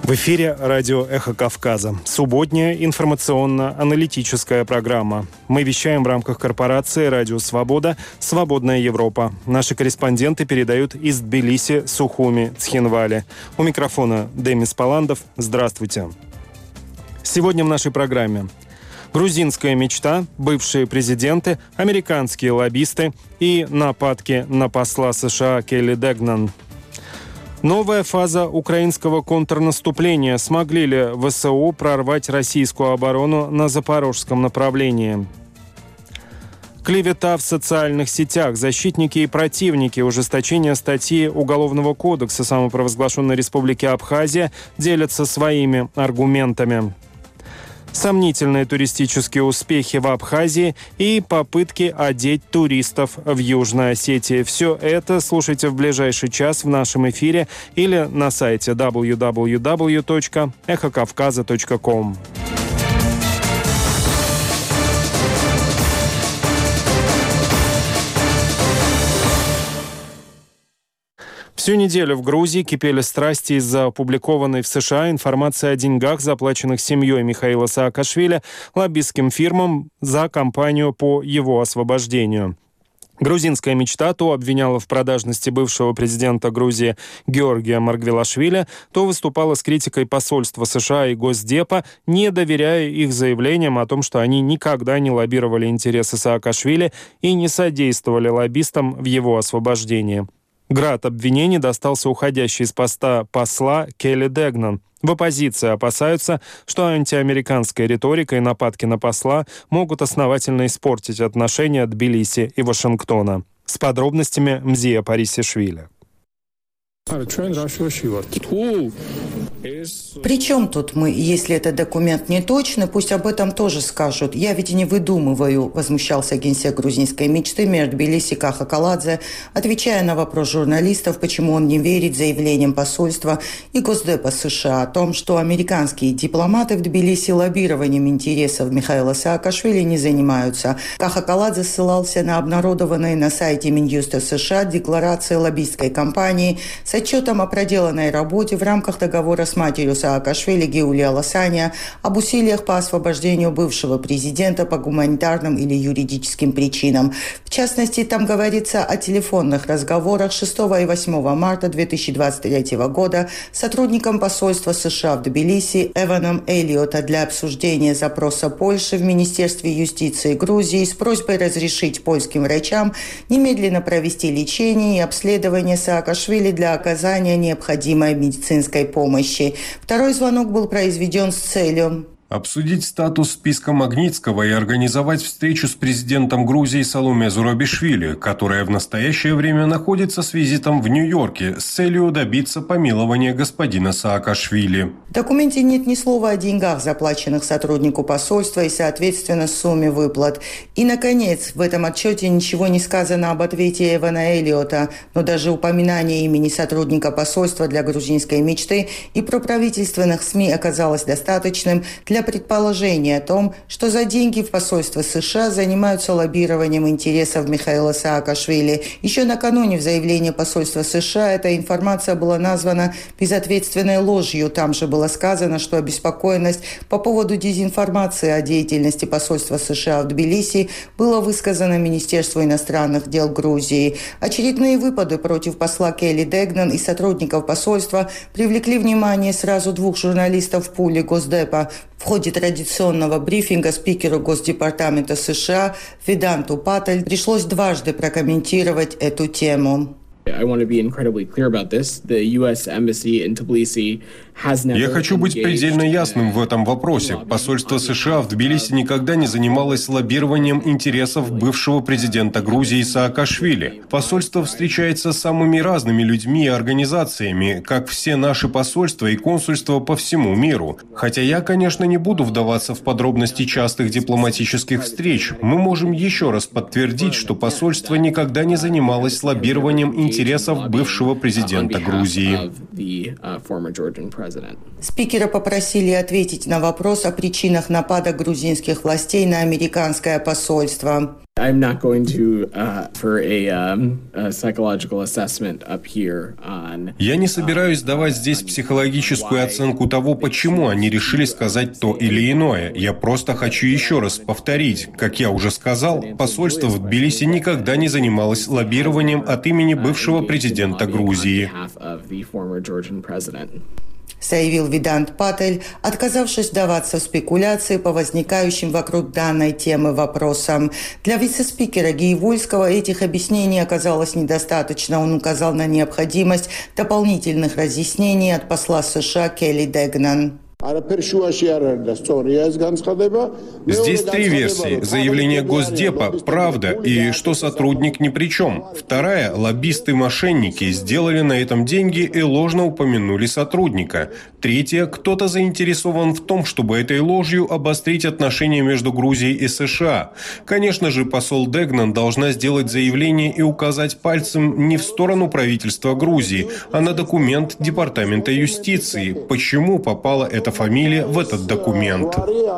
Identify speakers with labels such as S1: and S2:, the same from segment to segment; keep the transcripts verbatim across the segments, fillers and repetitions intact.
S1: В эфире радио «Эхо Кавказа». Субботняя информационно-аналитическая программа. Мы вещаем в рамках корпорации «Радио Свобода. Свободная Европа». Наши корреспонденты передают из Тбилиси, Сухуми, Цхинвали. У микрофона Демис Паландов. Здравствуйте. Сегодня в нашей программе: грузинская мечта, бывшие президенты, американские лоббисты и нападки на посла США Келли Дегнан. Новая фаза украинского контрнаступления. Смогли ли ВСУ прорвать российскую оборону на запорожском направлении? Клевета в социальных сетях. Защитники и противники ужесточения статьи Уголовного кодекса самопровозглашенной Республики Абхазия делятся своими аргументами. Сомнительные туристические успехи в Абхазии и попытки одеть туристов в Южной Осетии. Все это слушайте в ближайший час в нашем эфире или на сайте дабл ю дабл ю дабл ю точка эхо кавказа точка ком. Всю неделю в Грузии кипели страсти из-за опубликованной в США информации о деньгах, заплаченных семьей Михаила Саакашвили лоббистским фирмам за кампанию по его освобождению. Грузинская мечта то обвиняла в продажности бывшего президента Грузии Георгия Маргвелашвили, то выступала с критикой посольства США и Госдепа, не доверяя их заявлениям о том, что они никогда не лоббировали интересы Саакашвили и не содействовали лоббистам в его освобождении. Град обвинений достался уходящей с поста посла Келли Дегнан. В оппозиции опасаются, что антиамериканская риторика и нападки на посла могут основательно испортить отношения Тбилиси и Вашингтона. С подробностями Мзия Парисишвили.
S2: Причем тут мы, если этот документ не точный, пусть об этом тоже скажут. Я ведь и не выдумываю, возмущался генсек грузинской мечты мэр Тбилиси Каха Каладзе, отвечая на вопрос журналистов, почему он не верит заявлениям посольства и Госдепа США о том, что американские дипломаты в Тбилиси лоббированием интересов Михаила Саакашвили не занимаются. Каха Каладзе ссылался на обнародованные на сайте Минюста США декларации лоббистской компании с отчетом о проделанной работе в рамках договора с матерью Саакашвили Геулия Ласания об усилиях по освобождению бывшего президента по гуманитарным или юридическим причинам. В частности, там говорится о телефонных разговорах шестого и восьмого марта две тысячи двадцать третьего года с сотрудником посольства США в Тбилиси Эваном Эллиота для обсуждения запроса Польши в Министерстве юстиции Грузии с просьбой разрешить польским врачам немедленно провести лечение и обследование Саакашвили для оказания необходимой медицинской помощи. Второй звонок был произведен с целью
S3: обсудить статус списка Магнитского и организовать встречу с президентом Грузии Саломе Зурабишвили, которая в настоящее время находится с визитом в Нью-Йорке с целью добиться помилования господина Саакашвили.
S2: В документе нет ни слова о деньгах, заплаченных сотруднику посольства и, соответственно, сумме выплат. И, наконец, в этом отчете ничего не сказано об ответе Эвана Эллиота, но даже упоминание имени сотрудника посольства для грузинской мечты и проправительственных СМИ оказалось достаточным для Для предположения о том, что за деньги в посольство США занимаются лоббированием интересов Михаила Саакашвили. Еще накануне в заявлении посольства США эта информация была названа безответственной ложью. Там же было сказано, что обеспокоенность по поводу дезинформации о деятельности посольства США в Тбилиси была высказана Министерству иностранных дел Грузии. Очередные выпады против посла Келли Дегнан и сотрудников посольства привлекли внимание сразу двух журналистов в пуле Госдепа. В ходе традиционного брифинга спикеру Госдепартамента США Веданту Патель пришлось дважды прокомментировать эту тему.
S3: Я хочу быть предельно ясным в этом вопросе. Посольство США в Тбилиси никогда не занималось лоббированием интересов бывшего президента Грузии Саакашвили. Посольство встречается с самыми разными людьми и организациями, как все наши посольства и консульства по всему миру. Хотя я, конечно, не буду вдаваться в подробности частых дипломатических встреч, мы можем еще раз подтвердить, что посольство никогда не занималось лоббированием интересов бывшего президента Грузии.
S2: Спикера попросили ответить на вопрос о причинах напада грузинских властей на американское посольство.
S4: I'm not going to uh, for a, um, a psychological assessment up here on.
S3: Я не собираюсь давать здесь психологическую оценку того, почему они решили сказать то или иное. Я просто хочу еще раз повторить. Как я уже сказал, посольство в Тбилиси никогда не занималось лоббированием от имени бывшего президента Грузии.
S2: Заявил Видант Патель, отказавшись вдаваться в спекуляции по возникающим вокруг данной темы вопросам. Для вице-спикера Гиевульского этих объяснений оказалось недостаточно. Он указал на необходимость дополнительных разъяснений от посла США Келли Дегнан.
S3: Здесь три версии. Заявление Госдепа – правда, и что сотрудник ни при чем. Вторая – лоббисты-мошенники сделали на этом деньги и ложно упомянули сотрудника. Третья – кто-то заинтересован в том, чтобы этой ложью обострить отношения между Грузией и США. Конечно же, посол Дегнан должна сделать заявление и указать пальцем не в сторону правительства Грузии, а на документ Департамента юстиции. Почему попала эта фамилия в этот документ?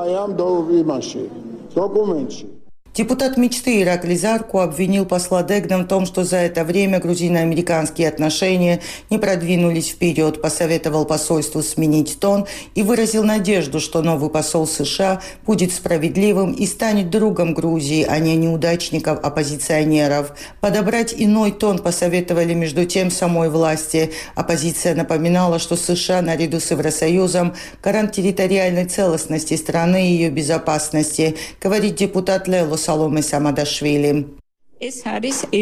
S2: Депутат мечты Иракли Зарку обвинил посла Дегнан в том, что за это время грузино-американские отношения не продвинулись вперед, посоветовал посольству сменить тон и выразил надежду, что новый посол США будет справедливым и станет другом Грузии, а не неудачников-оппозиционеров. Подобрать иной тон посоветовали между тем самой власти. Оппозиция напоминала, что США наряду с Евросоюзом гарант территориальной целостности страны и ее безопасности, говорит депутат Лело Саломе Самадашвили. Все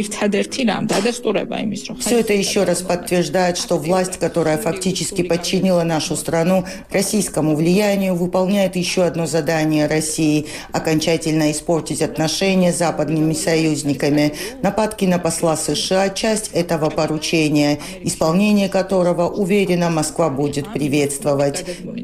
S2: это еще раз подтверждает, что власть, которая фактически подчинила нашу страну российскому влиянию, выполняет еще одно задание России – окончательно испортить отношения с западными союзниками. Нападки на посла США – часть этого поручения, исполнение которого, уверена, Москва будет приветствовать.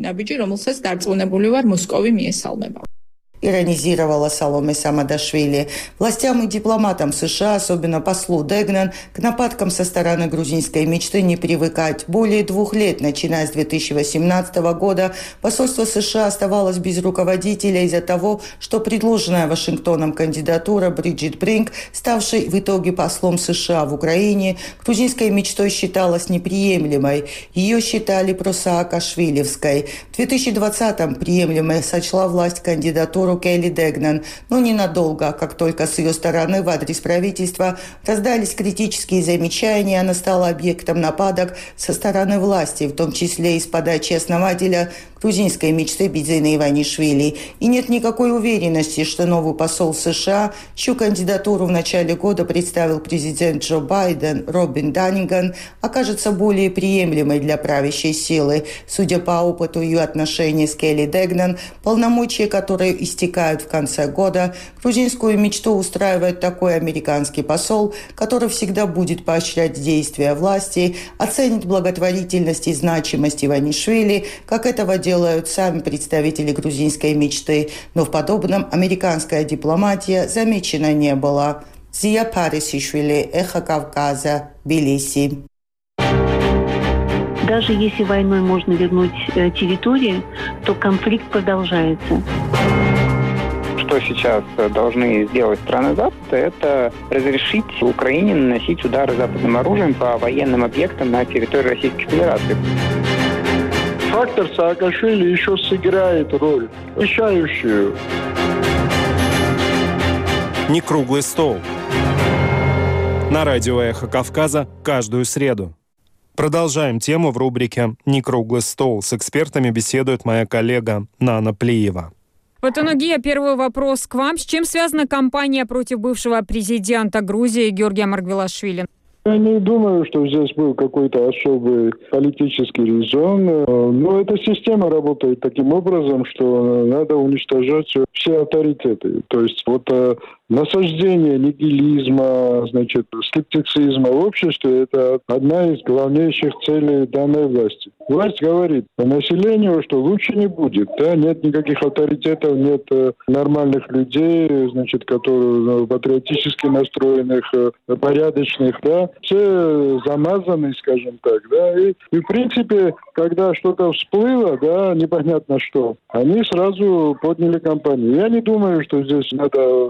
S2: Иронизировала Саломе Самадашвили. Властям и дипломатам США, особенно послу Дегнан, к нападкам со стороны грузинской мечты не привыкать. Более двух лет, начиная с две тысячи восемнадцатого года, посольство США оставалось без руководителя из-за того, что предложенная Вашингтоном кандидатура Бриджит Бринк, ставшей в итоге послом США в Украине, грузинской мечтой считалась неприемлемой. Ее считали просаакашвилевской. В две тысячи двадцатом приемлемой сочла власть кандидатуру Келли Дегнан, но ненадолго. Как только с ее стороны в адрес правительства раздались критические замечания, она стала объектом нападок со стороны власти, в том числе из подачи основателя грузинской мечты Бидзина Иванишвили. И нет никакой уверенности, что новый посол США, чью кандидатуру в начале года представил президент Джо Байден, Робин Данниган, окажется более приемлемой для правящей силы. Судя по опыту ее отношений с Келли Дегнан, полномочия, которые истекают в конце года, грузинскую мечту устраивает такой американский посол, который всегда будет поощрять действия власти, оценит благотворительность и значимость Иванишвили, как этого делают делают сами представители грузинской мечты, но в подобном американская дипломатия замечена не была. Зия Парисишвили, Эхо Кавказа, Тбилиси.
S5: Даже если войной можно вернуть территории, то конфликт продолжается.
S6: Что сейчас должны сделать страны Запада, это разрешить Украине наносить удары западным оружием по военным объектам на территории Российской Федерации.
S7: Фактор Саакашвили еще сыграет роль, решающую.
S1: Не круглый стол. На радио «Эхо Кавказа» каждую среду. Продолжаем тему в рубрике «Не круглый стол». С экспертами беседует моя коллега Нана Плиева.
S8: Патология, первый вопрос к вам. С чем связана кампания против бывшего президента Грузии Георгия Маргвелашвили?
S7: Я не думаю, что здесь был какой-то особый политический резон. Но эта система работает таким образом, что надо уничтожать все авторитеты. То есть вот насаждение нигилизма, значит, скептицизма в обществе – это одна из главнейших целей данной власти. Власть говорит населению, что лучше не будет. Да? Нет никаких авторитетов, нет нормальных людей, значит, которые патриотически настроенных, порядочных, да. Все замазаны, скажем так, да, и, и в принципе, когда что-то всплыло, да, непонятно что, они сразу подняли кампанию. Я не думаю, что здесь надо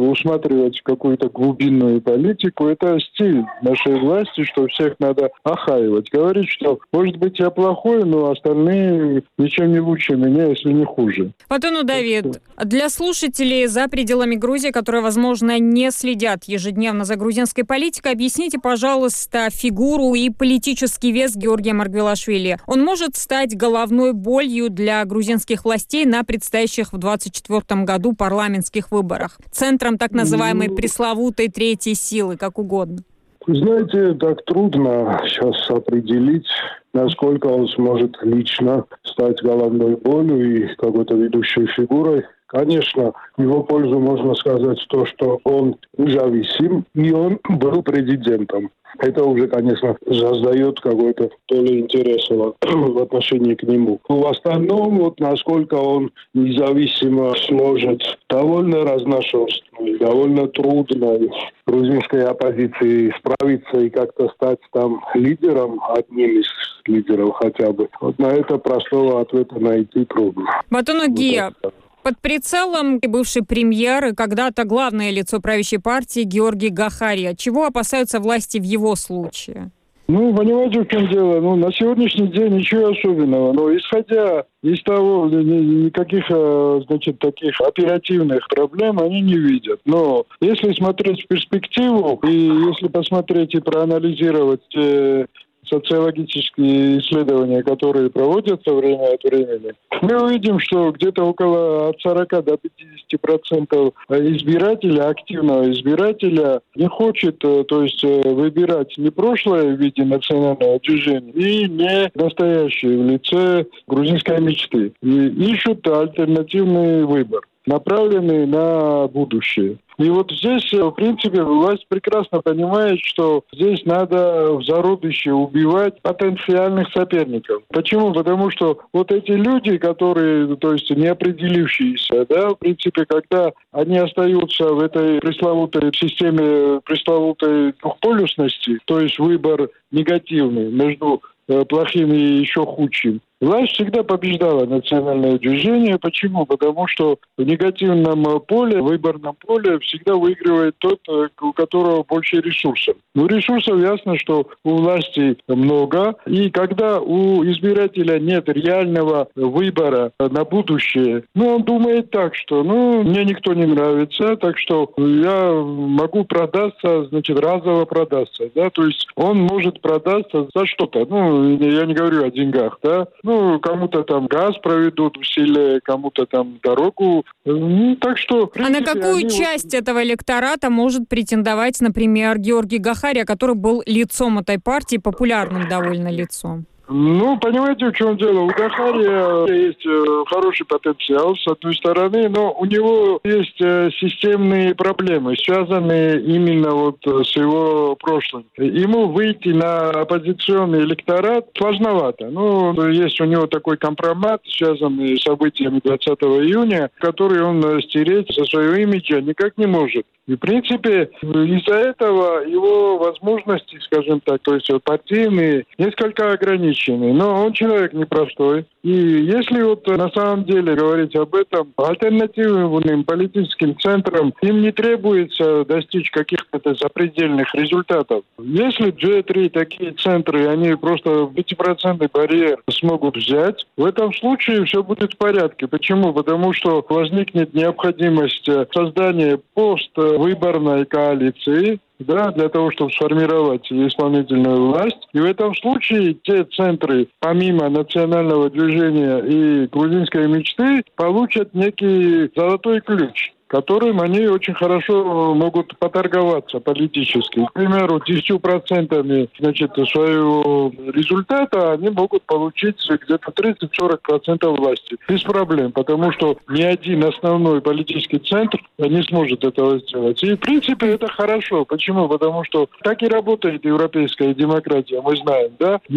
S7: усматривать какую-то глубинную политику. Это стиль нашей власти, что всех надо охаивать. Говорить, что, может быть, я плохой, но остальные ничем не лучше меня, если не хуже.
S8: Батону Давид, для слушателей за пределами Грузии, которые, возможно, не следят ежедневно за грузинской политикой, объясните, пожалуйста, фигуру и политический вес Георгия Маргвелашвили. Он может стать головной болью для грузинских властей на предстоящих в двадцать четвёртом году парламентских выборах. Центром так называемой пресловутой третьей силы, как угодно.
S7: Знаете, так трудно сейчас определить, насколько он сможет лично стать головной болью и какой-то ведущей фигурой. Конечно, в его пользу можно сказать то, что он независим, и он был президентом. Это уже, конечно, создает какое-то поле интереса в отношении к нему. В остальном, вот насколько он независимо сможет, довольно разношерстно, довольно трудно грузинской оппозиции справиться и как-то стать там лидером, одним из лидеров хотя бы. Вот на это простого ответа найти трудно.
S8: Батону Гия, под прицелом бывший премьер и когда-то главное лицо правящей партии Георгий Гахария. Чего опасаются власти в его случае?
S7: Ну, понимаете, в чем дело? Ну, на сегодняшний день ничего особенного. Но исходя из того, никаких, значит, таких оперативных проблем они не видят. Но если смотреть в перспективу, и если посмотреть и проанализировать э, социологические исследования, которые проводятся время от времени, мы увидим, что где-то около от сорока до пятидесяти процентов избирателя, активного избирателя, не хочет, то есть выбирать не прошлое в виде национального движения и не настоящее в лице грузинской мечты. И ищут альтернативный выбор, направленный на будущее. И вот здесь, в принципе, власть прекрасно понимает, что здесь надо в зародыше убивать потенциальных соперников. Почему? Потому что вот эти люди, которые, то есть не определившиеся, да, в принципе, когда они остаются в этой пресловутой системе пресловутой двухполюсности, то есть выбор негативный между плохим и еще худшим, власть всегда побеждала национальное движение. Почему? Потому что в негативном поле, в выборном поле всегда выигрывает тот, у которого больше ресурсов. Ну, ресурсов ясно, что у власти много. И когда у избирателя нет реального выбора на будущее, ну, он думает так, что, ну, мне никто не нравится, так что я могу продаться, значит, разово продаться, да, то есть он может продаться за что-то. Ну, я не говорю о деньгах, да. Ну, кому-то там газ проведут в селе, кому-то там дорогу. Ну, так что... Принципе,
S8: а на какую
S7: они...
S8: часть этого электората может претендовать, например, Георгий Гахария, который был лицом этой партии, популярным довольно лицом?
S7: Ну, понимаете, в чем дело? У Гахария есть хороший потенциал, с одной стороны, но у него есть системные проблемы, связанные именно вот с его прошлым. Ему выйти на оппозиционный электорат сложновато. Ну, есть у него такой компромат, связанный с событиями двадцатого июня, который он стереть со своего имиджа никак не может. И, в принципе, из-за этого его возможности, скажем так, то есть партийные, несколько ограничены. Но он человек непростой. И если вот на самом деле говорить об этом, альтернативным политическим центрам им не требуется достичь каких-то запредельных результатов. Если джи три такие центры, они просто пятипроцентный барьер смогут взять, в этом случае все будет в порядке. Почему? Потому что возникнет необходимость создания поствыборной коалиции, да, для того, чтобы сформировать исполнительную власть. И в этом случае те центры, помимо национального движения и грузинской мечты, получат некий золотой ключ, которым они очень хорошо могут поторговаться политически. К примеру, десятью процентами, значит, своего результата они могут получить где-то тридцать-сорок процентов власти. Без проблем, потому что ни один основной политический центр не сможет этого сделать. И, в принципе, это хорошо. Почему? Потому что так и работает европейская демократия, мы знаем, да? Ни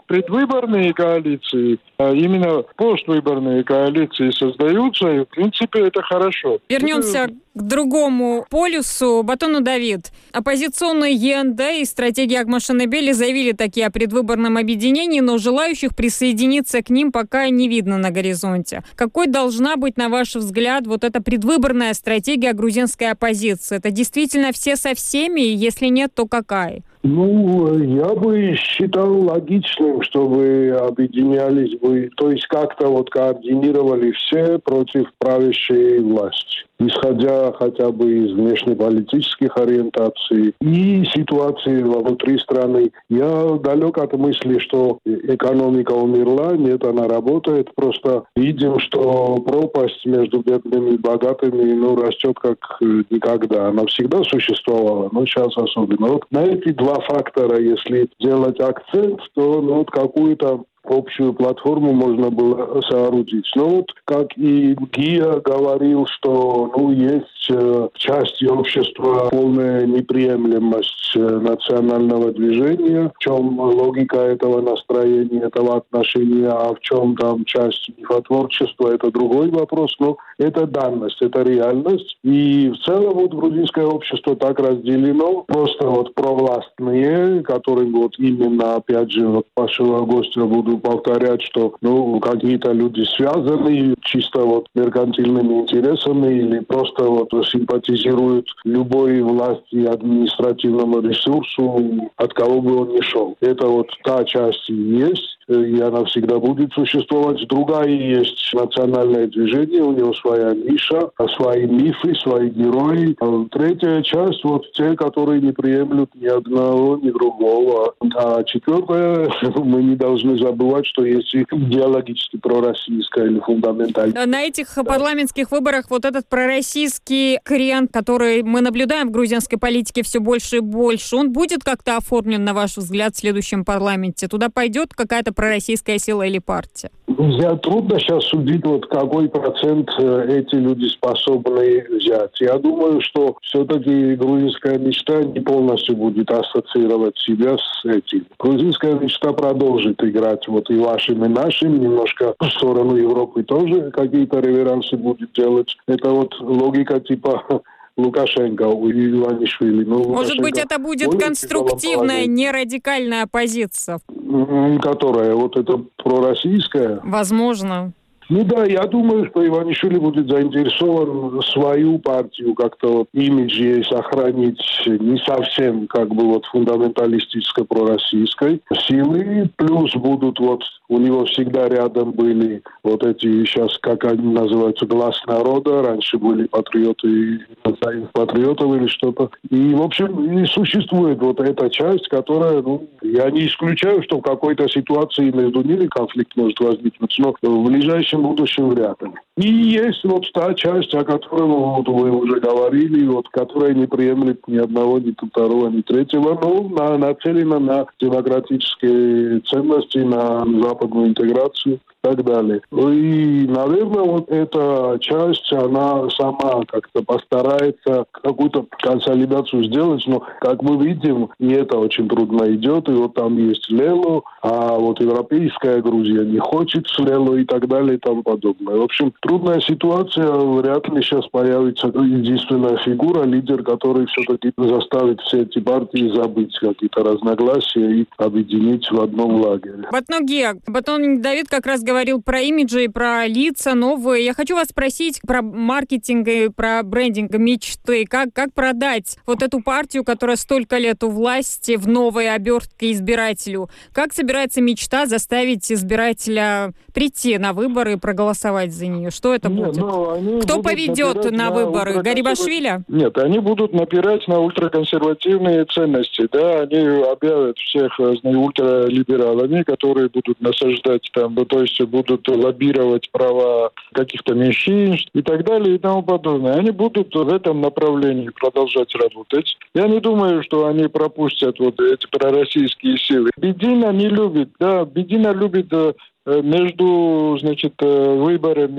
S7: предвыборные коалиции, а именно поствыборные коалиции создаются, и в принципе это хорошо.
S8: Вернемся к другому полюсу. Батону Давид. Оппозиционные ЕНД и стратегия Агмашенебели заявили такие о предвыборном объединении, но желающих присоединиться к ним пока не видно на горизонте. Какой должна быть, на ваш взгляд, вот эта предвыборная стратегия грузинской оппозиции? Это действительно все со всеми? И если нет, то какая?
S9: Ну, я бы считал логичным, чтобы объединялись бы, то есть как-то вот координировали все против правящей власти, исходя хотя бы из внешнеполитических ориентаций и ситуации внутри страны. Я далек от мысли, что экономика умерла, нет, она работает. Просто видим, что пропасть между бедными и богатыми ну, растет как никогда. Она всегда существовала, но сейчас особенно. Вот на эти два фактора, если делать акцент, то ну, вот какую-то общую платформу можно было соорудить. Но вот как и Гия говорил, что ну, есть э, части общества полная неприемлемость э, национального движения, в чем логика этого настроения, этого отношения, а в чем там часть мифотворчества, это другой вопрос. Но это данность, это реальность. И в целом вот грузинское общество так разделено. Просто вот провластные, которым вот именно, опять же, вот вашего гостя буду повторять, что ну, какие-то люди связаны чисто вот меркантильными интересами или просто вот симпатизируют любой власти и административному ресурсу, от кого бы он ни шел. Это вот та часть и есть, и она всегда будет существовать. Другая есть национальное движение, у него своя ниша, свои мифы, свои герои. Третья часть вот те, которые не приемлют ни одного, ни другого. А четвертая, мы не должны забывать, что есть идеологически пророссийская или фундаментальная.
S8: На этих парламентских выборах вот этот пророссийский крен, который мы наблюдаем в грузинской политике все больше и больше, он будет как-то оформлен, на ваш взгляд, в следующем парламенте? Туда пойдет какая-то пророссийская сила или партия?
S9: Я трудно сейчас судить, вот какой процент эти люди способны взять. Я думаю, что все-таки грузинская мечта не полностью будет ассоциировать себя с этим. Грузинская мечта продолжит играть вот и вашим, и нашим, немножко в сторону Европы тоже какие-то реверансы будет делать. Это вот логика типа Лукашенко и Иванишвили. Ну,
S8: Может Лукашенко быть, это будет конструктивная, не радикальная оппозиция?
S9: Которая? Вот это пророссийская?
S8: Возможно.
S9: Ну да, я думаю, что Иванишвили будет заинтересован свою партию как-то вот имидж ей сохранить не совсем как бы вот фундаменталистической пророссийской силы. Плюс будут вот у него всегда рядом были вот эти сейчас, как они называются, глаз народа. Раньше были патриоты, патриотов или что-то. И, в общем, и существует вот эта часть, которая, ну, я не исключаю, что в какой-то ситуации между ними конфликт может возникнуть, но в ближайшем будущем вряд ли. И есть вот та часть, о которой вот вы уже говорили, вот, которая не приемлет ни одного, ни второго, ни третьего, но на, нацелена на демократические ценности, на западную интеграцию и так далее. И, наверное, вот эта часть, она сама как-то постарается какую-то консолидацию сделать, но, как мы видим, и это очень трудно идет, и вот там есть Лело, а вот европейская Грузия не хочет с Лело и так далее и тому подобное. В общем, трудная ситуация, вряд ли сейчас появится единственная фигура, лидер, который все-таки заставит все эти партии забыть какие-то разногласия и объединить в одном лагере.
S8: Батон Гия, Батон Давид как раз говорил про имиджи, про лица новые. Я хочу вас спросить про маркетинг и про брендинг мечты. Как, как продать вот эту партию, которая столько лет у власти, в новой обертке избирателю? Как собирается мечта заставить избирателя прийти на выборы и проголосовать за нее? Что это
S7: Нет,
S8: будет?
S7: Ну,
S8: Кто поведет на, на выборы? Гарибашвили?
S7: Нет, они будут напирать на ультраконсервативные ценности. Да, они объявят всех ультралибералами, которые будут насаждать там, то есть будут лоббировать права каких-то меньшинств и так далее и тому подобное. Они будут в этом направлении продолжать работать. Я не думаю, что они пропустят вот эти пророссийские силы. Бедина не любит, да, Бедина любит между, значит, выборами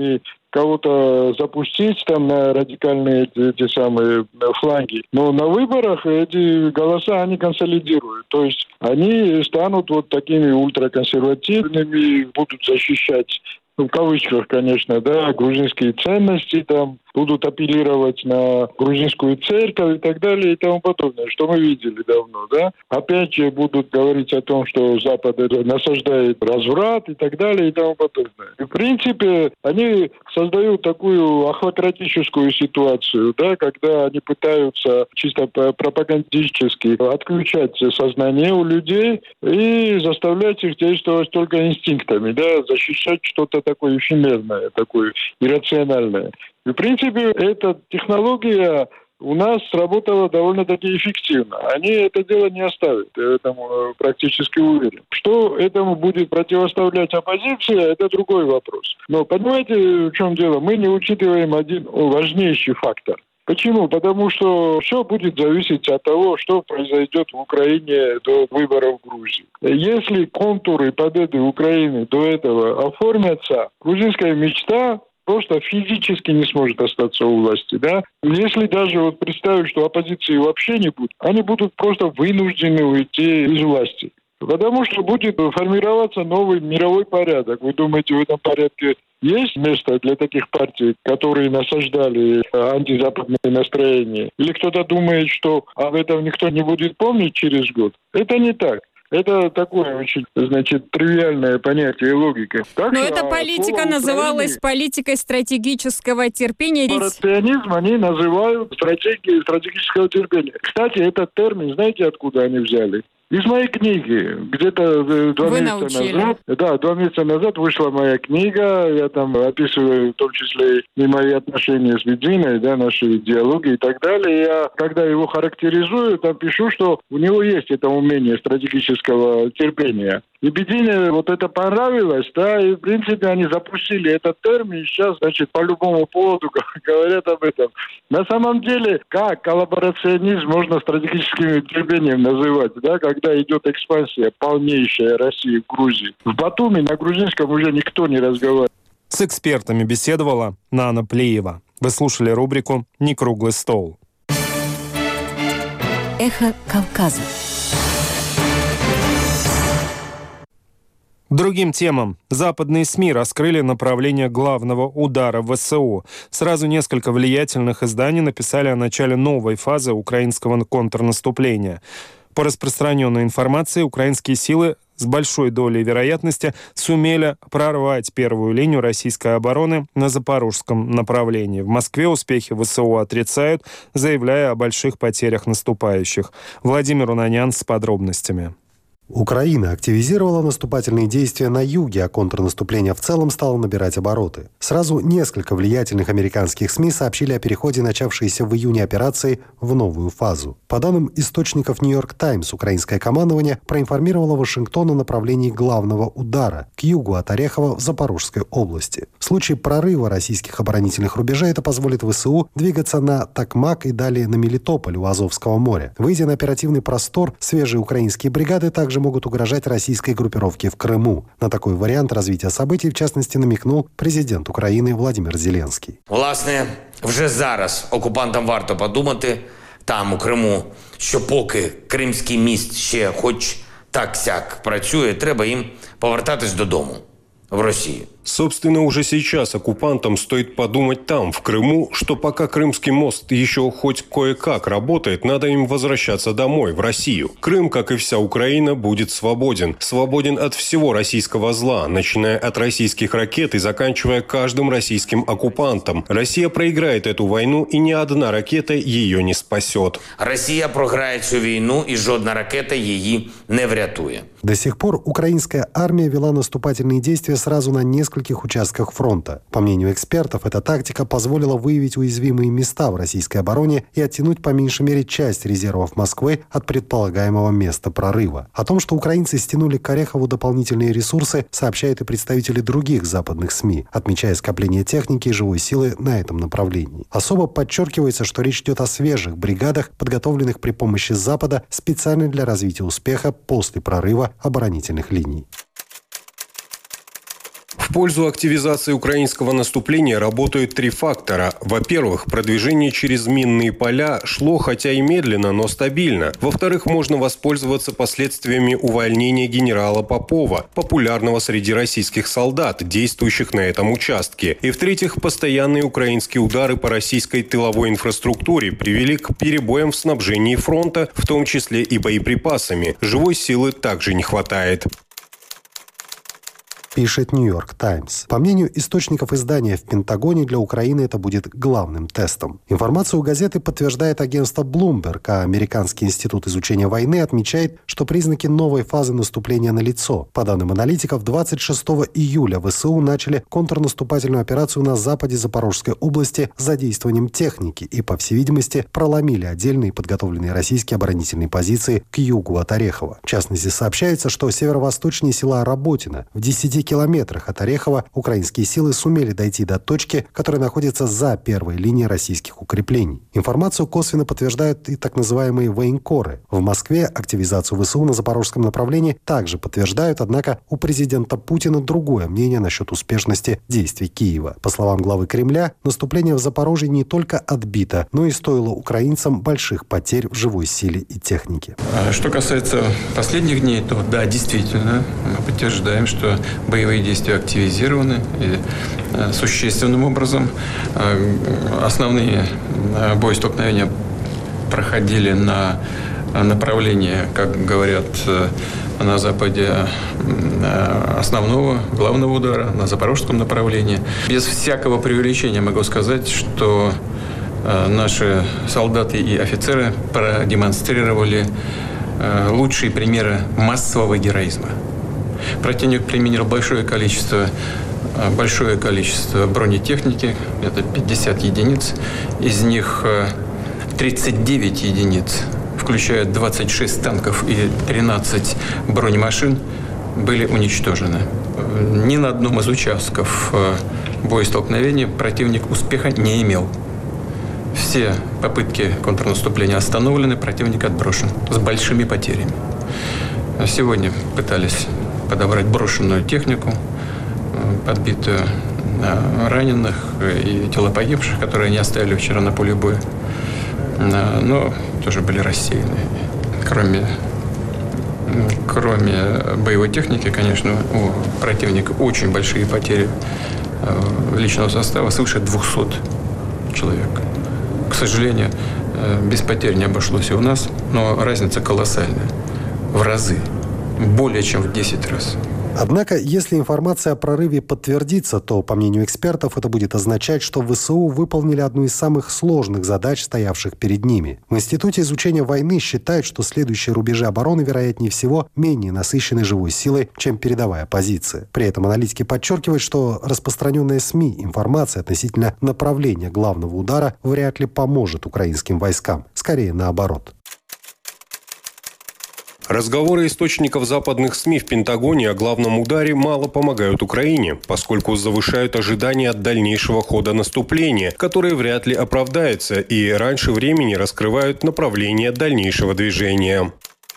S7: кого-то запустить там на радикальные эти, эти самые фланги. Но на выборах эти голоса они консолидируют. То есть они станут вот такими ультраконсервативными, будут защищать, в кавычках, конечно, да, грузинские ценности, там, будут апеллировать на грузинскую церковь и так далее и тому подобное, что мы видели давно, да. Опять же будут говорить о том, что Запад насаждает разврат и так далее и тому подобное. И, в принципе, они создают такую охлократическую ситуацию, да, когда они пытаются чисто пропагандистически отключать сознание у людей и заставлять их действовать только инстинктами, да, защищать что-то такое эфемерное, такое иррациональное. И, в принципе, эта технология у нас сработала довольно-таки эффективно. Они это дело не оставят, я этому практически уверен. Что этому будет противоставлять оппозиция, это другой вопрос. Но понимаете, в чем дело? Мы не учитываем один важнейший фактор. Почему? Потому что все будет зависеть от того, что произойдет в Украине до выборов в Грузии. Если контуры победы Украины до этого оформятся, грузинская мечта просто физически не сможет остаться у власти, да. Если даже вот представить, что оппозиции вообще не будет, они будут просто вынуждены уйти из власти. Потому что будет формироваться новый мировой порядок. Вы думаете, в этом порядке есть место для таких партий, которые насаждали антизападные настроения? Или кто-то думает, что об этом никто не будет помнить через год? Это не так. Это такое очень, значит, тривиальное понятие и логика. Так
S8: Но
S7: что,
S8: эта политика называлась Украины, политикой стратегического терпения.
S7: Коллаборационизм они называют стратегией стратегического терпения. Кстати, этот термин, знаете, откуда они взяли? Из моей книги. Где-то два
S8: Вы
S7: месяца
S8: научили.
S7: назад, да, два месяца назад вышла моя книга. Я там описываю в том числе и мои отношения с Бедзиной, да, наши диалоги и так далее. Я, когда его характеризую, там пишу, что у него есть это умение стратегического терпения. И Бедзине вот это понравилось, да, и в принципе они запустили этот термин, и сейчас, значит, по любому поводу говорят об этом. На самом деле, как коллаборационизм можно стратегическим терпением называть, да, когда идет экспансия полнейшая России в Грузии. В Батуми на грузинском уже никто не разговаривает.
S1: С экспертами беседовала Нана Плеева. Вы слушали рубрику «Некруглый стол».
S10: Эхо Кавказа.
S1: Другим темам. Западные СМИ раскрыли направление главного удара ВСУ. Сразу несколько влиятельных изданий написали о начале новой фазы украинского контрнаступления. По распространенной информации, украинские силы с большой долей вероятности сумели прорвать первую линию российской обороны на запорожском направлении. В Москве успехи ВСУ отрицают, заявляя о больших потерях наступающих. Владимир Унанян с подробностями.
S11: Украина активизировала наступательные действия на юге, а контрнаступление в целом стало набирать обороты. Сразу несколько влиятельных американских СМИ сообщили о переходе начавшейся в июне операции в новую фазу. По данным источников «Нью-Йорк Таймс», украинское командование проинформировало Вашингтон о направлении главного удара к югу от Орехова в Запорожской области. В случае прорыва российских оборонительных рубежей это позволит ВСУ двигаться на Токмак и далее на Мелитополь у Азовского моря. Выйдя на оперативный простор, свежие украинские бригады также могут угрожать российской группировке в Крыму. На такой вариант развития событий, в частности, намекнул президент України Владимир Зеленський.
S12: Власне, вже зараз окупантам варто подумати там, у Криму, що поки Кримський міст ще хоч так-сяк працює, треба їм повертатись додому, в Россию.
S3: Собственно, уже сейчас оккупантам стоит подумать там, в Крыму, что пока Крымский мост еще хоть кое-как работает, надо им возвращаться домой, в Россию. Крым, как и вся Украина, будет свободен. Свободен от всего российского зла, начиная от российских ракет и заканчивая каждым российским оккупантом. Россия проиграет эту войну, и ни одна ракета ее не спасет.
S12: Россия програє цю війну, і жодна ракета її не врятує.
S11: До сих пор украинская армия вела наступательные действия сразу на нескольких участках фронта. По мнению экспертов, эта тактика позволила выявить уязвимые места в российской обороне и оттянуть по меньшей мере часть резервов Москвы от предполагаемого места прорыва. О том, что украинцы стянули к Орехову дополнительные ресурсы, сообщают и представители других западных СМИ, отмечая скопление техники и живой силы на этом направлении. Особо подчеркивается, что речь идет о свежих бригадах, подготовленных при помощи Запада специально для развития успеха после прорыва оборонительных линий.
S13: В
S3: В пользу активизации украинского наступления работают три фактора. Во-первых, продвижение через минные поля шло хотя и медленно, но стабильно. Во-вторых, можно воспользоваться последствиями увольнения генерала Попова, популярного среди российских солдат, действующих на этом участке. И в-третьих, постоянные украинские удары по российской тыловой инфраструктуре привели к перебоям в снабжении фронта, в том числе и боеприпасами. Живой силы также не хватает.
S11: Пишет «Нью-Йорк Таймс». По мнению источников издания, в Пентагоне для Украины это будет главным тестом. Информацию у газеты подтверждает агентство Bloomberg, а Американский институт изучения войны отмечает, что признаки новой фазы наступления налицо. По данным аналитиков, двадцать шестого июля ВСУ начали контрнаступательную операцию на западе Запорожской области с задействованием техники и, по всей видимости, проломили отдельные подготовленные российские оборонительные позиции к югу от Орехова. В частности, сообщается, что северо-восточнее села Работино в десяти километрах от Орехова украинские силы сумели дойти до точки, которая находится за первой линией российских укреплений. Информацию косвенно подтверждают и так называемые военкоры. В Москве активизацию ВСУ на запорожском направлении также подтверждают, однако у президента Путина другое мнение насчет успешности действий Киева. По словам главы Кремля, наступление в Запорожье не только отбито, но и стоило украинцам больших потерь в живой силе и технике.
S10: Что касается последних дней, то да, действительно, мы подтверждаем, что боевые действия активизированы и э, существенным образом. Э, основные э, боестолкновения проходили на направлении, как говорят э, на западе, э, основного, главного удара, на запорожском направлении. Без всякого преувеличения могу сказать, что э, наши солдаты и офицеры продемонстрировали э, лучшие примеры массового героизма. Противник применил большое количество, большое количество бронетехники, это пятьдесят единиц. Из них тридцать девять единиц, включая двадцать шесть танков и тринадцать бронемашин, были уничтожены. Ни на одном из участков боестолкновения противник успеха не имел. Все попытки контрнаступления остановлены, противник отброшен с большими потерями. Сегодня пытались подобрать брошенную технику, подбитую раненых и тела погибших, которые они оставили вчера на поле боя, но тоже были рассеяны. Кроме, кроме боевой техники, конечно, у противника очень большие потери личного состава, свыше двухсот человек. К сожалению, без потерь не обошлось и у нас, но разница колоссальная, в разы. Более чем в десять раз.
S11: Однако, если информация о прорыве подтвердится, то, по мнению экспертов, это будет означать, что ВСУ выполнили одну из самых сложных задач, стоявших перед ними. В Институте изучения войны считают, что следующие рубежи обороны, вероятнее всего, менее насыщены живой силой, чем передовая позиция. При этом аналитики подчеркивают, что распространенная СМИ информация относительно направления главного удара вряд ли поможет украинским войскам. Скорее наоборот.
S3: Разговоры источников западных СМИ в Пентагоне о главном ударе мало помогают Украине, поскольку завышают ожидания от дальнейшего хода наступления, которое вряд ли оправдается, и раньше времени раскрывают направление дальнейшего движения.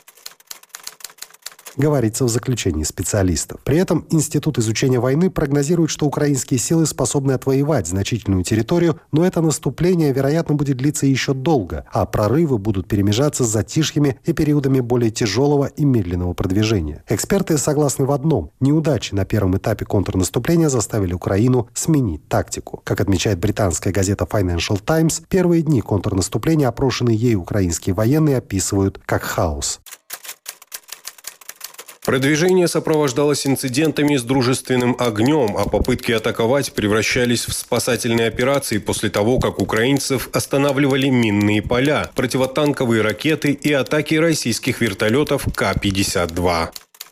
S11: Говорится в заключении специалистов. При этом Институт изучения войны прогнозирует, что украинские силы способны отвоевать значительную территорию, но это наступление, вероятно, будет длиться еще долго, а прорывы будут перемежаться с затишьями и периодами более тяжелого и медленного продвижения. Эксперты согласны в одном – неудачи на первом этапе контрнаступления заставили Украину сменить тактику. Как отмечает британская газета Financial Times, первые дни контрнаступления опрошенные ей украинские военные описывают как хаос.
S3: Продвижение сопровождалось инцидентами с дружественным огнем, а попытки атаковать превращались в спасательные операции после того, как украинцев останавливали минные поля, противотанковые ракеты и атаки российских вертолетов Ка пятьдесят два.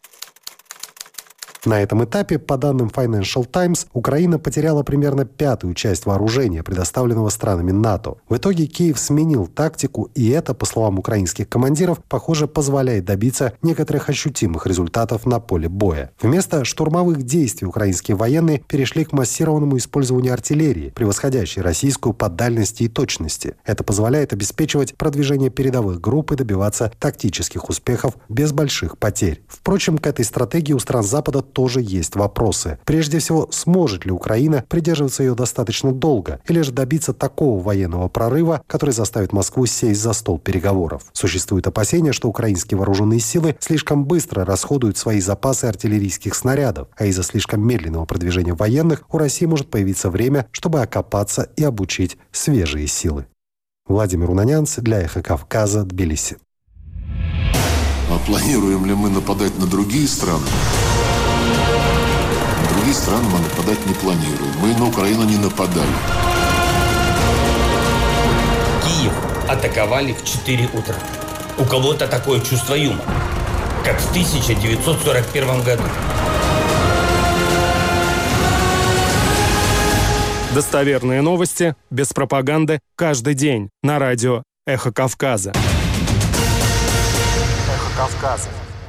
S11: На этом этапе, по данным Financial Times, Украина потеряла примерно пятую часть вооружения, предоставленного странами НАТО. В итоге Киев сменил тактику, и это, по словам украинских командиров, похоже, позволяет добиться некоторых ощутимых результатов на поле боя. Вместо штурмовых действий украинские военные перешли к массированному использованию артиллерии, превосходящей российскую по дальности и точности. Это позволяет обеспечивать продвижение передовых групп и добиваться тактических успехов без больших потерь. Впрочем, к этой стратегии у стран Запада тоже есть вопросы. Прежде всего, сможет ли Украина придерживаться ее достаточно долго, или же добиться такого военного прорыва, который заставит Москву сесть за стол переговоров. Существует опасение, что украинские вооруженные силы слишком быстро расходуют свои запасы артиллерийских снарядов, а из-за слишком медленного продвижения военных у России может появиться время, чтобы окопаться и обучить свежие силы. Владимир Унанянц для «Эхо Кавказа», Тбилиси.
S13: А планируем ли мы нападать на другие страны? На другие страны мы нападать не планируем. Мы на Украину не нападали.
S12: Киев атаковали в четыре утра. У кого-то такое чувство юмора, как в тысяча девятьсот сорок первом году.
S1: Достоверные новости, без пропаганды, каждый день на радио «Эхо Кавказа». «Эхо Кавказа».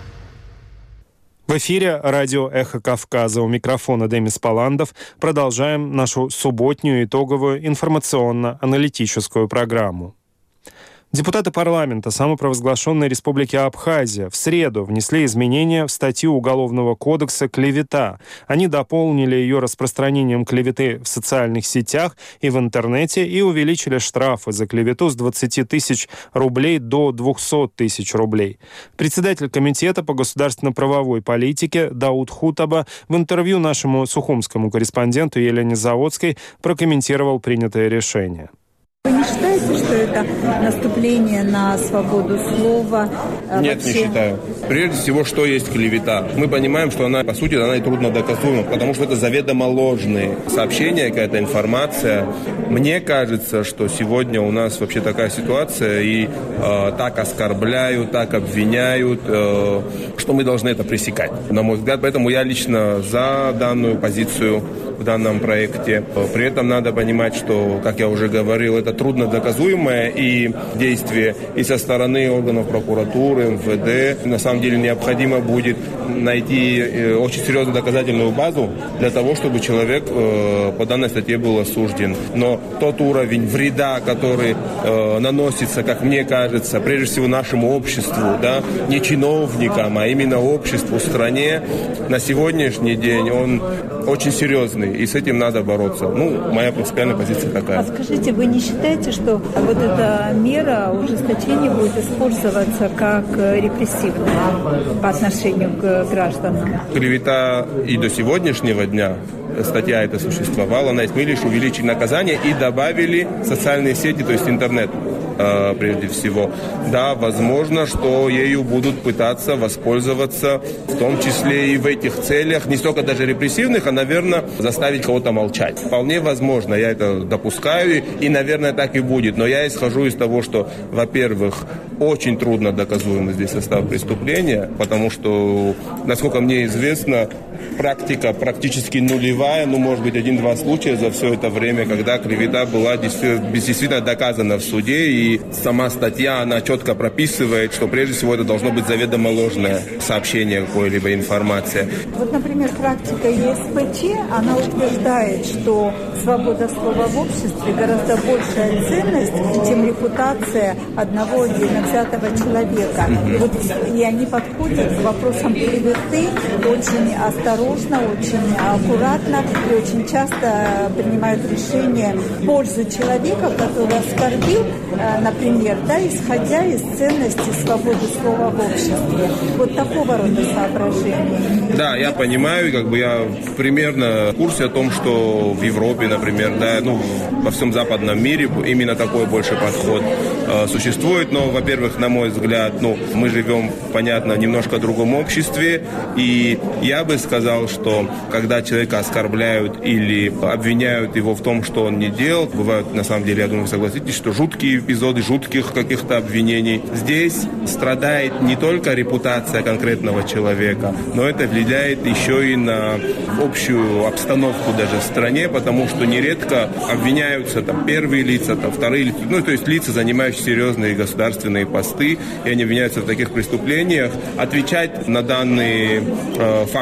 S1: В эфире радио «Эхо Кавказа». У микрофона Демис Паландов. Продолжаем нашу субботнюю итоговую информационно-аналитическую программу. Депутаты парламента самопровозглашенной Республики Абхазия в среду внесли изменения в статью Уголовного кодекса «Клевета». Они дополнили ее распространением клеветы в социальных сетях и в интернете и увеличили штрафы за клевету с двадцати тысяч рублей до двухсот тысяч рублей. Председатель комитета по государственно-правовой политике Дауд Хутаба в интервью нашему сухумскому корреспонденту Елене Заводской прокомментировал принятое решение.
S14: Вы не считаете, что это наступление на свободу слова?
S15: Нет,
S14: вообще?
S15: Не считаю. Прежде всего, что есть клевета? Мы понимаем, что она, по сути, она и трудно доказуема, потому что это заведомо ложные сообщения, какая-то информация. Мне кажется, что сегодня у нас вообще такая ситуация, и э, так оскорбляют, так обвиняют, э, что мы должны это пресекать, на мой взгляд. Поэтому я лично за данную позицию в данном проекте. При этом надо понимать, что, как я уже говорил, это трудно доказуемое и действие и со стороны органов прокуратуры, эм вэ дэ. На самом деле необходимо будет найти очень серьезную доказательную базу для того, чтобы человек э, по данной статье был осужден. Но тот уровень вреда, который э, наносится, как мне кажется, прежде всего нашему обществу, да, не чиновникам, а именно обществу, стране, на сегодняшний день он очень серьезный. И с этим надо бороться. Ну, моя принципиальная позиция такая.
S14: А скажите, вы не считаете, что вот эта мера ужесточения будет использоваться как репрессивная по отношению к гражданам?
S15: Клевета и до сегодняшнего дня статья эта существовала, мы лишь увеличили наказание и добавили социальные сети, то есть интернет. Прежде всего. Да, возможно, что ею будут пытаться воспользоваться, в том числе и в этих целях, не столько даже репрессивных, а, наверное, заставить кого-то молчать. Вполне возможно, я это допускаю, и, наверное, так и будет. Но я исхожу из того, что, во-первых, очень трудно доказуемый здесь состав преступления, потому что, насколько мне известно, практика практически нулевая, ну, может быть, один-два случая за все это время, когда клевета была действительно доказана в суде, и сама статья, она четко прописывает, что прежде всего это должно быть заведомо ложное сообщение, какой-либо информация.
S14: Вот, например, практика е эс пэ че, она утверждает, что свобода слова в обществе гораздо большая ценность, чем репутация одного отдельно взятого человека. И, вот, и они подходят к вопросам клеветы очень осторожно, очень аккуратно и очень часто принимают решения в пользу человека, который оскорбил, например, да, исходя из ценности свободы слова в обществе. Вот такого рода соображения.
S15: Да, я понимаю, как бы я примерно в курсе о том, что в Европе, например, да, ну, во всем западном мире именно такой больше подход э, существует. Но, во-первых, на мой взгляд, ну, мы живем, понятно, в немножко другом обществе, и я бы сказал, что когда человека оскорбляют или обвиняют его в том, что он не делал, бывают, на самом деле, я думаю, вы согласитесь, что жуткие эпизоды, жутких каких-то обвинений. Здесь страдает не только репутация конкретного человека, но это влияет еще и на общую обстановку даже в стране, потому что нередко обвиняются там первые лица, там вторые лица, ну, то есть лица, занимающие серьезные государственные посты, и они обвиняются в таких преступлениях. Отвечать на данные э, факты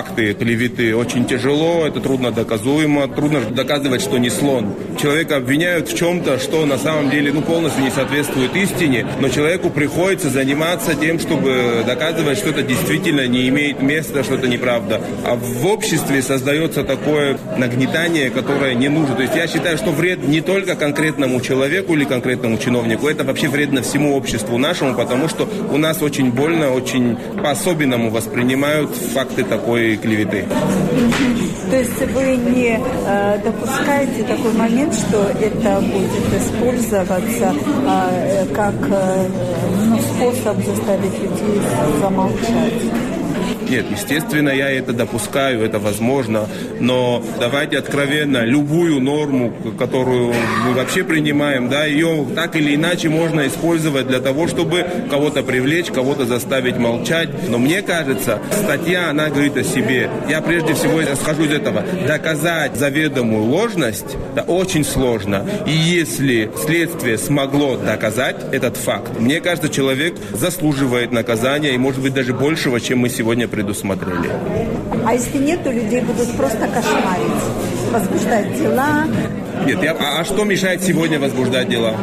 S15: клеветы очень тяжело, это трудно доказуемо, трудно доказывать, что не слон. Человека обвиняют в чем-то, что на самом деле ну, полностью не соответствует истине, но человеку приходится заниматься тем, чтобы доказывать, что это действительно не имеет места, что это неправда. А в обществе создается такое нагнетание, которое не нужно. То есть я считаю, что вред не только конкретному человеку или конкретному чиновнику, это вообще вредно всему обществу нашему, потому что у нас очень больно, очень по-особенному воспринимают факты такой клеветы.
S14: То есть вы не э, допускаете такой момент, что это будет использоваться э, как э, ну, способ заставить людей замолчать?
S15: Нет, естественно, я это допускаю, это возможно, но давайте откровенно, любую норму, которую мы вообще принимаем, да, ее так или иначе можно использовать для того, чтобы кого-то привлечь, кого-то заставить молчать. Но мне кажется, статья, она говорит о себе. Я прежде всего исхожу из этого. Доказать заведомую ложность, да, очень сложно. И если следствие смогло доказать этот факт, мне кажется, человек заслуживает наказания и, может быть, даже большего, чем мы сегодня предусмотрели.
S14: А если нет, то людей будут просто кошмарить, возбуждать дела.
S15: Нет, я, а, а что мешает сегодня возбуждать дела?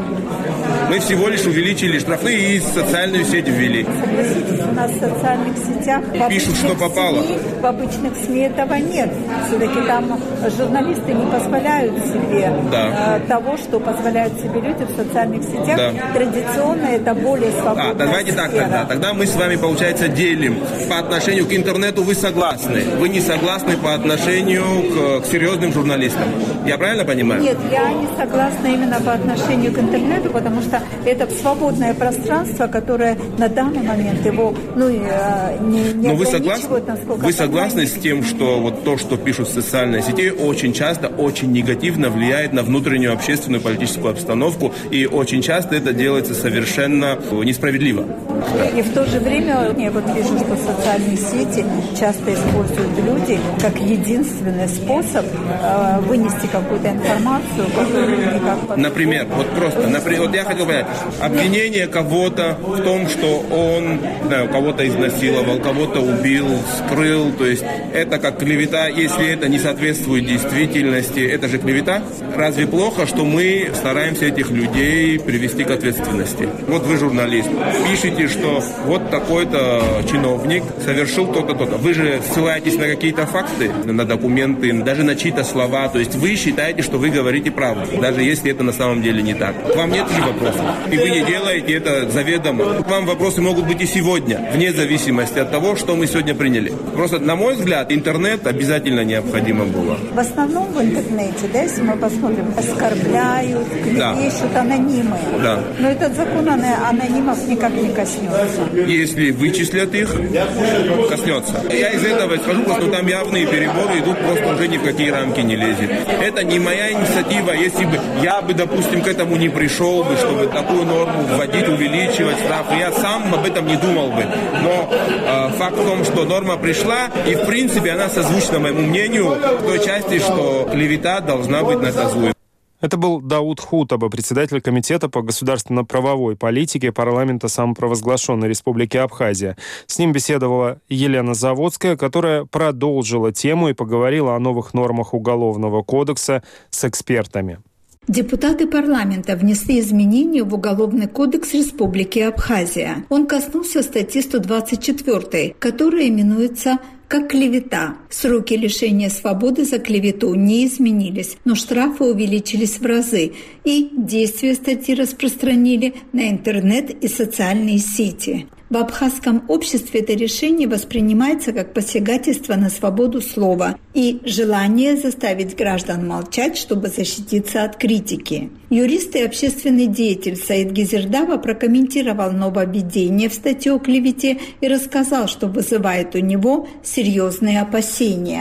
S15: Мы всего лишь увеличили штрафы и социальную сеть ввели.
S14: Согласитесь, у нас в социальных сетях в
S15: пишут, что попало.
S14: СМИ, в обычных СМИ этого нет. Все-таки там журналисты не позволяют себе
S15: да.
S14: э, того, что позволяют себе люди в социальных сетях. Да. Традиционно это более свободная
S15: а, давайте
S14: сфера.
S15: так тогда. Тогда мы с вами, получается, делим. По отношению к интернету вы согласны. Вы не согласны по отношению к, к серьезным журналистам. Я правильно понимаю?
S14: Нет, я не согласна именно по отношению к интернету, потому что это свободное пространство, которое на данный момент его ну, не, не
S15: Но вы согласны,
S14: насколько
S15: вы согласны с тем, что вот то, что пишут в социальной сети, очень часто, очень негативно влияет на внутреннюю общественную политическую обстановку, и очень часто это делается совершенно несправедливо.
S14: И в то же время я вот вижу, что социальные сети часто используют люди как единственный способ э, вынести какую-то информацию, которую никак...
S15: Например, вот просто, например, вот я хотел понять, обвинение кого-то в том, что он, не знаю, кого-то изнасиловал, кого-то убил, скрыл, то есть это как клевета, если это не соответствует действительности, это же клевета. Разве плохо, что мы стараемся этих людей привести к ответственности? Вот вы журналист, пишите, что вот такой-то чиновник совершил то-то, то-то. Вы же ссылаетесь на какие-то факты, на документы, даже на чьи-то слова, то есть вы считаете, что вы говорите правду, даже если это на самом деле не так. К вам нет же вопросов, и вы не делаете это заведомо. К вам вопросы могут быть и сегодня, вне зависимости от того, что мы сегодня приняли. Просто, на мой взгляд, интернет обязательно необходимо было.
S14: В основном в интернете, да, если мы посмотрим, оскорбляют, клевещут, да. анонимы.
S15: Да.
S14: Но этот закон анонимов никак не коснется.
S15: Если вычислят их, коснется. Я из этого скажу, что там явные переборы идут, просто уже ни в какие рамки не лезет. Это не моя инициатива. Если бы я бы, допустим, к этому не пришел бы, чтобы такую норму вводить, увеличивать штрафы, я сам об этом не думал бы. Но э, факт в том, что норма пришла, и в принципе она созвучна моему мнению в той части, что клевета должна быть наказуема.
S1: Это был Дауд Хутаба, председатель Комитета по государственно-правовой политике парламента самопровозглашенной Республики Абхазия. С ним беседовала Елена Заводская, которая продолжила тему и поговорила о новых нормах Уголовного кодекса с экспертами.
S16: Депутаты парламента внесли изменения в Уголовный кодекс Республики Абхазия. Он коснулся статьи сто двадцать четыре, которая именуется как клевета. Сроки лишения свободы за клевету не изменились, но штрафы увеличились в разы, и действие статьи распространили на интернет и социальные сети. В абхазском обществе это решение воспринимается как посягательство на свободу слова и желание заставить граждан молчать, чтобы защититься от критики. Юрист и общественный деятель Саид Гизердава прокомментировал нововведение в статье о клевете и рассказал, что вызывает у него серьезные опасения.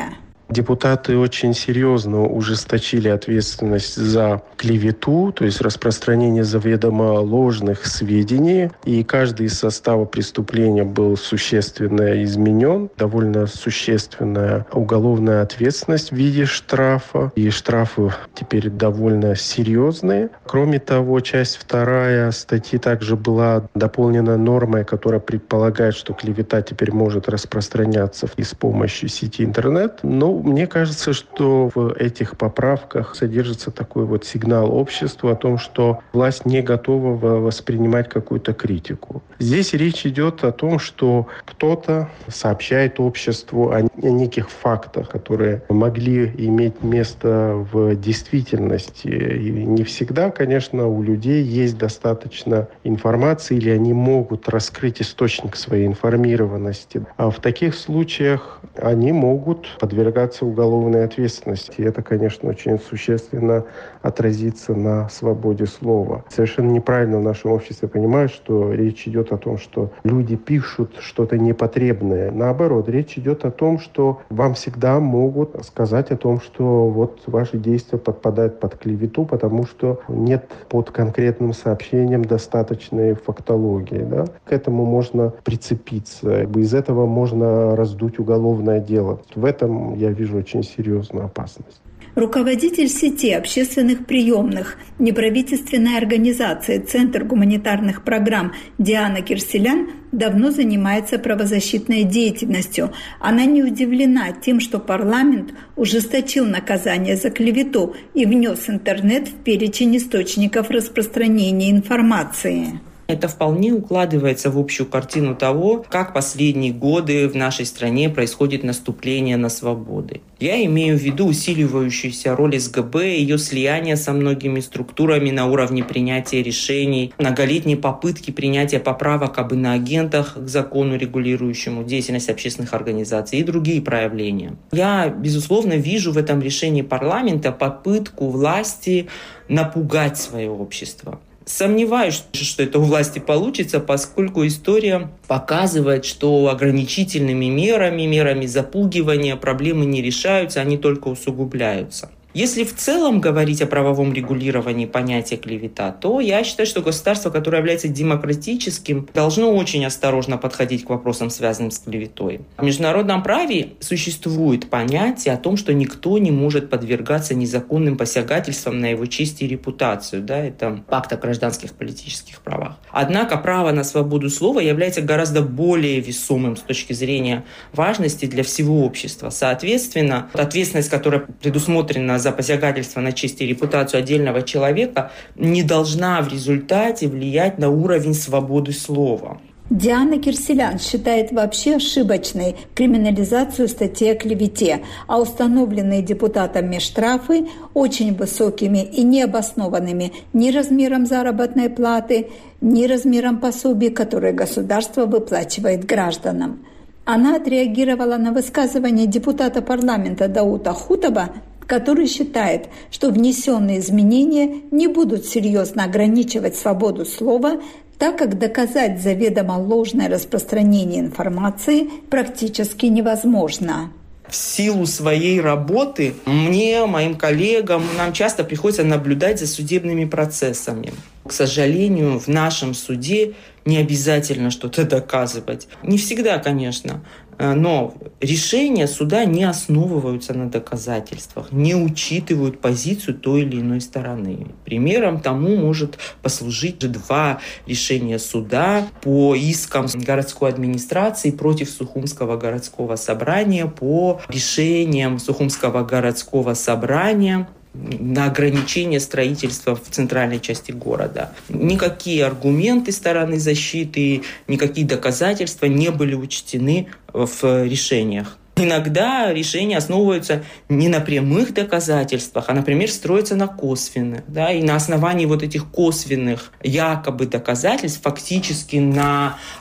S17: Депутаты очень серьезно ужесточили ответственность за клевету, то есть распространение заведомо ложных сведений. И каждый из состава преступления был существенно изменен. Довольно существенная уголовная ответственность в виде штрафа. И штрафы теперь довольно серьезные. Кроме того, часть вторая статьи также была дополнена нормой, которая предполагает, что клевета теперь может распространяться и с помощью сети интернет. Но мне кажется, что в этих поправках содержится такой вот сигнал обществу о том, что власть не готова воспринимать какую-то критику. Здесь речь идет о том, что кто-то сообщает обществу о неких фактах, которые могли иметь место в действительности. И не всегда, конечно, у людей есть достаточно информации, или они могут раскрыть источник своей информированности. А в таких случаях они могут подвергаться уголовной ответственности. И это, конечно, очень существенно отразится на свободе слова. Совершенно неправильно в нашем обществе понимают, что речь идет о том, что люди пишут что-то непотребное. Наоборот, речь идет о том, что вам всегда могут сказать о том, что вот ваши действия подпадают под клевету, потому что нет под конкретным сообщением достаточной фактологии. Да? К этому можно прицепиться. Из этого можно раздуть уголовное дело. В этом я вижу очень серьезную опасность.
S16: Руководитель сети общественных приемных неправительственной организации «Центр гуманитарных программ» Диана Кирселян давно занимается правозащитной деятельностью. Она не удивлена тем, что парламент ужесточил наказание за клевету и внес интернет в перечень источников распространения информации.
S18: Это вполне укладывается в общую картину того, как последние годы в нашей стране происходит наступление на свободы. Я имею в виду усиливающуюся роль эс гэ бэ, ее слияние со многими структурами на уровне принятия решений, многолетние попытки принятия поправок об иноагентах к закону, регулирующему деятельность общественных организаций, и другие проявления. Я, безусловно, вижу в этом решении парламента попытку власти напугать свое общество. Сомневаюсь, что это у власти получится, поскольку история показывает, что ограничительными мерами, мерами запугивания проблемы не решаются, они только усугубляются. Если в целом говорить о правовом регулировании понятия клевета, то я считаю, что государство, которое является демократическим, должно очень осторожно подходить к вопросам, связанным с клеветой. В международном праве существует понятие о том, что никто не может подвергаться незаконным посягательствам на его честь и репутацию. Да, это пакт о гражданских политических правах. Однако право на свободу слова является гораздо более весомым с точки зрения важности для всего общества. Соответственно, ответственность, которая предусмотрена за посягательство на честь и репутацию отдельного человека, не должна в результате влиять на уровень свободы слова.
S16: Диана Кирселян считает вообще ошибочной криминализацию статьи о клевете, а установленные депутатами штрафы очень высокими и необоснованными ни размером заработной платы, ни размером пособий, которые государство выплачивает гражданам. Она отреагировала на высказывание депутата парламента Даута Хутаба, который считает, что внесенные изменения не будут серьезно ограничивать свободу слова, так как доказать заведомо ложное распространение информации практически невозможно.
S18: В силу своей работы мне, моим коллегам, нам часто приходится наблюдать за судебными процессами. К сожалению, в нашем суде не обязательно что-то доказывать. Не всегда, конечно. Но решения суда не основываются на доказательствах, не учитывают позицию той или иной стороны. Примером тому может послужить два решения суда по искам городской администрации против Сухумского городского собрания, по решениям Сухумского городского собрания на ограничение строительства в центральной части города. Никакие аргументы стороны защиты, никакие доказательства не были учтены в решениях. Иногда решения основываются не на прямых доказательствах, а, например, строятся на косвенных. Да, и на основании вот этих косвенных якобы доказательств фактически на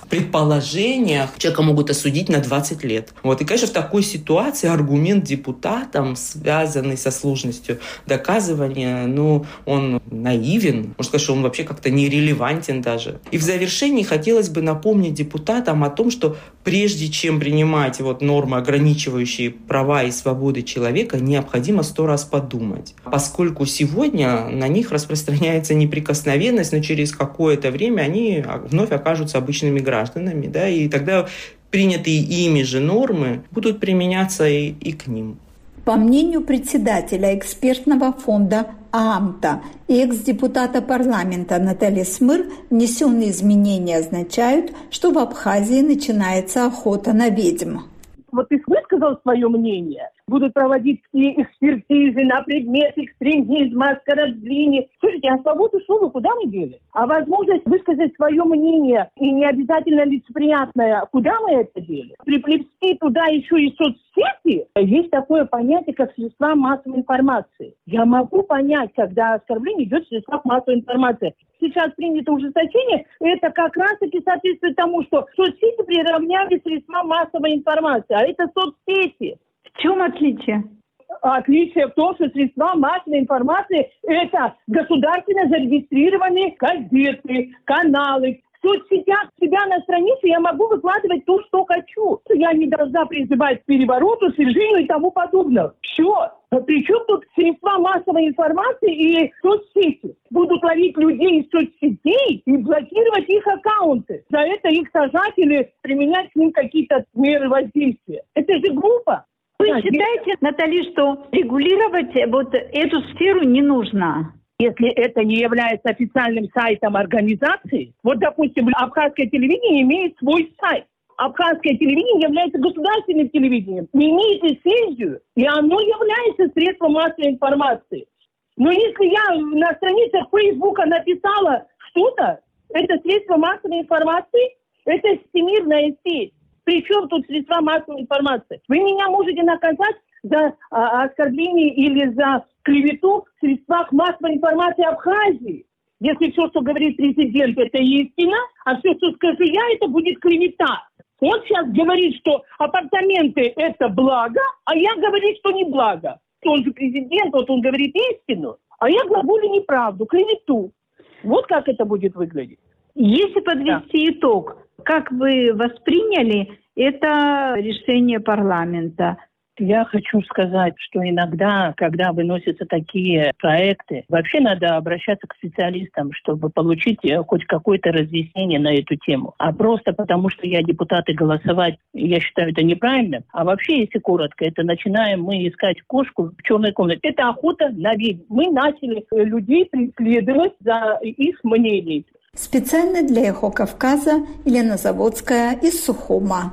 S18: предположениях человека могут осудить на двадцать лет. Вот. И, конечно, в такой ситуации аргумент депутатам, связанный со сложностью доказывания, ну, он наивен. Можно сказать, что он вообще как-то нерелевантен даже. И в завершении хотелось бы напомнить депутатам о том, что прежде чем принимать вот нормы, ограничивающие права и свободы человека, необходимо сто раз подумать. Поскольку сегодня на них распространяется неприкосновенность, но через какое-то время они вновь окажутся обычными гражданами, да, и тогда принятые ими же нормы будут применяться и, и к ним.
S16: По мнению председателя экспертного фонда ААМТа и экс-депутата парламента Натальи Смыр, внесенные изменения означают, что в Абхазии начинается охота на ведьм.
S19: Вот ты высказал свое мнение. Будут проводить и экспертизы на предмет экстремизма, скоросдвини. Слушайте, а свободу слова куда мы дели? А возможность высказать свое мнение, и не обязательно лицеприятное, куда мы это дели? Приплести туда еще и соцсети? Есть такое понятие, как средства массовой информации. Я могу понять, когда оскорбление идет в средствах массовой информации. Сейчас принято ужесточение, это как раз-таки соответствует тому, что соцсети приравняли средства массовой информации, а это соцсети.
S5: В чем отличие?
S19: Отличие в том, что средства массовой информации – это государственно зарегистрированные газеты, каналы. В соцсетях себя на странице я могу выкладывать то, что хочу. Я не должна призывать к перевороту, свержению и тому подобное. Все. Причем тут средства массовой информации и соцсети? Будут ловить людей из соцсетей и блокировать их аккаунты. За это их сажать или применять к ним какие-то меры воздействия. Это же глупо.
S5: Вы считаете, Наталья, что регулировать вот эту сферу не нужно?
S19: Если это не является официальным сайтом организации, вот, допустим, Абхазское телевидение имеет свой сайт. Абхазское телевидение является государственным телевидением, не имеет лицензию, и оно является средством массовой информации. Но если я на страницах Фейсбука написала что-то, это средство массовой информации, это всемирная сеть. Причем тут средства массовой информации? Вы меня можете наказать за а, оскорбление или за клевету в средствах массовой информации Абхазии. Если все, что говорит президент, это истина, а все, что скажу я, это будет клевета. Он сейчас говорит, что апартаменты – это благо, а я говорю, что не благо. Он же президент, вот он говорит истину, а я глаголю неправду, клевету. Вот как это будет выглядеть.
S5: Если подвести да. итог, как вы восприняли это решение парламента?
S19: Я хочу сказать, что иногда, когда выносятся такие проекты, вообще надо обращаться к специалистам, чтобы получить хоть какое-то разъяснение на эту тему. А просто потому, что я депутат и голосовать, я считаю это неправильно. А вообще, если коротко, это начинаем мы искать кошку в черной комнате. Это охота на ведьм. Мы начали людей преследовать за их мнение.
S16: Специально для «Эхо Кавказа» Елена Заводская из Сухума.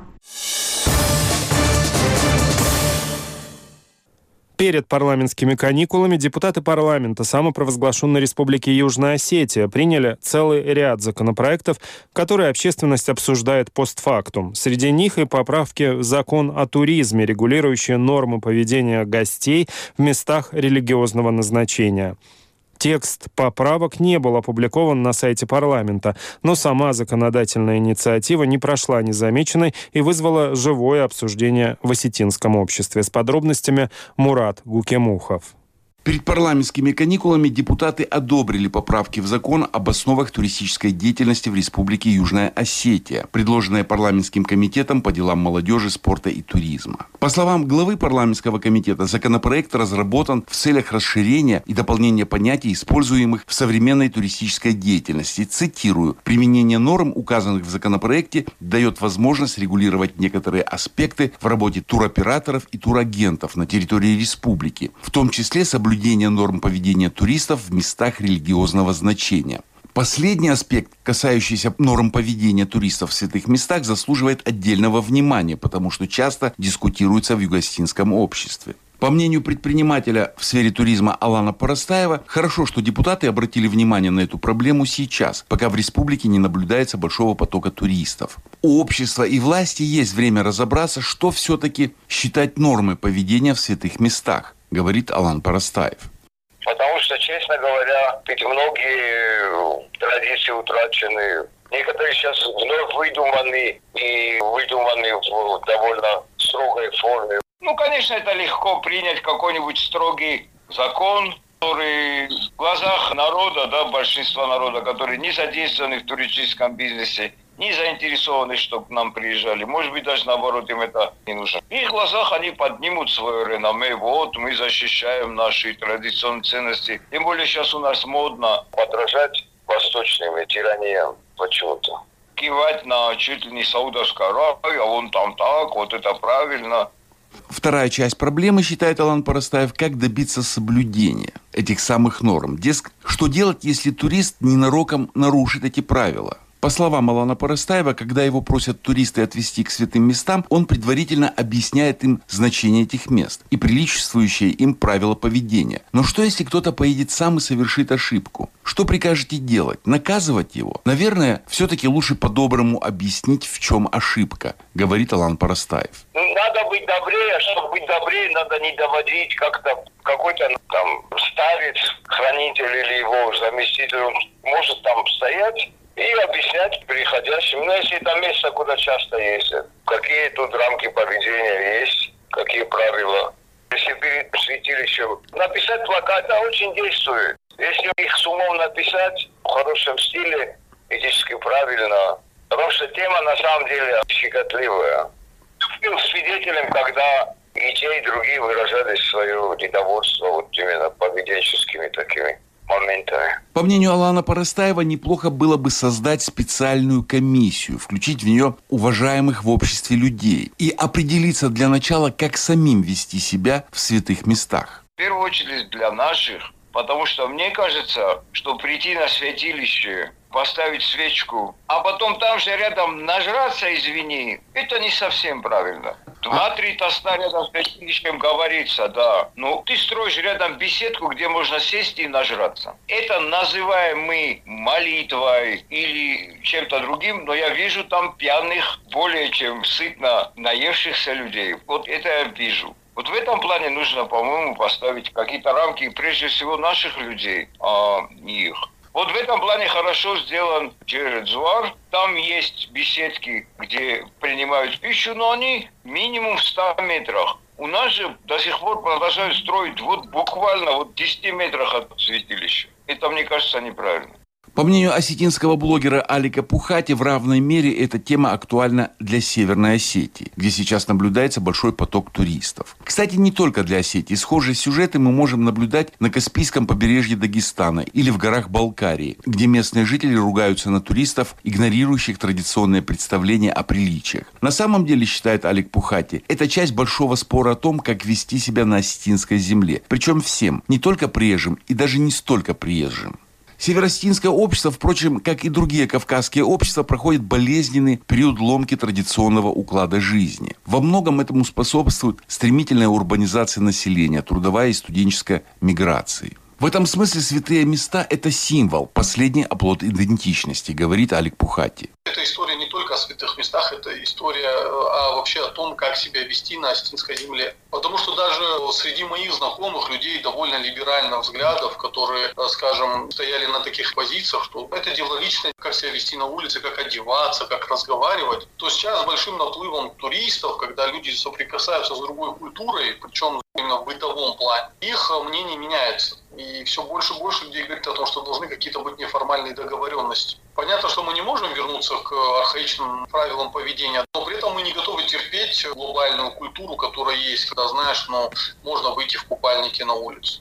S1: Перед парламентскими каникулами депутаты парламента самопровозглашенной Республики Южная Осетия приняли целый ряд законопроектов, которые общественность обсуждает постфактум. Среди них и поправки в закон о туризме, регулирующие нормы поведения гостей в местах религиозного назначения. Текст поправок не был опубликован на сайте парламента, но сама законодательная инициатива не прошла незамеченной и вызвала живое обсуждение в осетинском обществе. С подробностями Мурат Гукемухов.
S20: Перед парламентскими каникулами депутаты одобрили поправки в закон об основах туристической деятельности в Республике Южная Осетия, предложенные парламентским комитетом по делам молодежи, спорта и туризма. По словам главы парламентского комитета, законопроект разработан в целях расширения и дополнения понятий, используемых в современной туристической деятельности. Цитирую: «Применение норм, указанных в законопроекте, дает возможность регулировать некоторые аспекты в работе туроператоров и турагентов на территории республики, в том числе соблюдение норм поведения туристов в местах религиозного значения». Последний аспект, касающийся норм поведения туристов в святых местах, заслуживает отдельного внимания, потому что часто дискутируется в юго-осетинском обществе. По мнению предпринимателя в сфере туризма Алана Парастаева, хорошо, что депутаты обратили внимание на эту проблему сейчас, пока в республике не наблюдается большого потока туристов. У общества и власти есть время разобраться, что все-таки считать нормой поведения в святых местах, говорит Алан Парастаев.
S21: Потому что, честно говоря, ведь многие традиции утрачены Некоторые сейчас вновь выдуманы и выдуманы в довольно строгой форме. Ну, конечно, это легко принять какой-нибудь строгий закон, который в глазах народа, да, большинства народа, которые не задействованы в туристическом бизнесе, не заинтересованы, чтобы к нам приезжали. Может быть, даже наоборот, им это не нужно. В их глазах они поднимут свое реноме. Вот, мы защищаем наши традиционные ценности. Тем более сейчас у нас модно подражать восточным тираниям почему-то. Кивать на чуть ли не Саудовскую Аравию, а вон там так, вот это правильно.
S20: Вторая часть проблемы, считает Алан Парастаев, как добиться соблюдения этих самых норм. Дескать, что делать, если турист ненароком нарушит эти правила? По словам Алана Парастаева, когда его просят туристы отвезти к святым местам, он предварительно объясняет им значение этих мест и приличествующие им правила поведения. Но что, если кто-то поедет сам и совершит ошибку? Что прикажете делать? Наказывать его? Наверное, все-таки лучше по-доброму объяснить, в чем ошибка, говорит Алан Парастаев.
S21: Надо быть добрее, а чтобы быть добрее, надо не доводить как-то какой-то там старец, хранитель или его заместитель, он может там стоять и объяснять приходящим, ну, если это место, куда часто ездят, какие тут рамки поведения есть, какие правила. Если перед святилищем написать плакат, это очень действует. Если их с умом написать в хорошем стиле, этически правильно, потому что тема на самом деле щекотливая. Был свидетелем, когда и те, и другие выражали свое недовольство вот именно поведенческими такими моментами.
S20: По мнению Алана Парастаева, неплохо было бы создать специальную комиссию, включить в нее уважаемых в обществе людей и определиться для начала, как самим вести себя в святых местах.
S21: В первую очередь для наших, потому что мне кажется, что прийти на святилище, поставить свечку, а потом там же рядом нажраться, извини, это не совсем правильно. Два-три тоста рядом с святилищем говорится, да. Ну, ты строишь рядом беседку, где можно сесть и нажраться. Это называем мы молитвой или чем-то другим, но я вижу там пьяных, более чем сытно наевшихся людей. Вот это я вижу. Вот в этом плане нужно, по-моему, поставить какие-то рамки, прежде всего, наших людей, а не их. Вот в этом плане хорошо сделан Джеред-Зуар. Там есть беседки, где принимают пищу, но они минимум в ста метрах. У нас же до сих пор продолжают строить вот буквально вот в десяти метрах от святилища. Это, мне кажется, неправильно.
S20: По мнению осетинского блогера Алика Пухати, в равной мере эта тема актуальна для Северной Осетии, где сейчас наблюдается большой поток туристов. Кстати, не только для Осетии. Схожие сюжеты мы можем наблюдать на Каспийском побережье Дагестана или в горах Балкарии, где местные жители ругаются на туристов, игнорирующих традиционные представления о приличиях. На самом деле, считает Алик Пухати, это часть большого спора о том, как вести себя на осетинской земле. Причем всем, не только приезжим и даже не столько приезжим. Северо-осетинское общество, впрочем, как и другие кавказские общества, проходит болезненный период ломки традиционного уклада жизни. Во многом этому способствует стремительная урбанизация населения, трудовая и студенческая миграции. В этом смысле святые места – это символ, последний оплот идентичности, говорит Алик Пухати.
S22: Эта история не только о святых местах, это история а вообще о том, как себя вести на осетинской земле. Потому что даже среди моих знакомых людей довольно либеральных взглядов, которые, скажем, стояли на таких позициях, что это дело личное, как себя вести на улице, как одеваться, как разговаривать, то сейчас с большим наплывом туристов, когда люди соприкасаются с другой культурой, причем именно в бытовом плане, их мнение меняется. И все больше и больше людей говорят о том, что должны какие-то быть неформальные договоренности. Понятно, что мы не можем вернуться к архаичным правилам поведения, но при этом мы не готовы терпеть глобальную культуру, которая есть, когда, знаешь, ну, можно выйти в купальнике на улицу.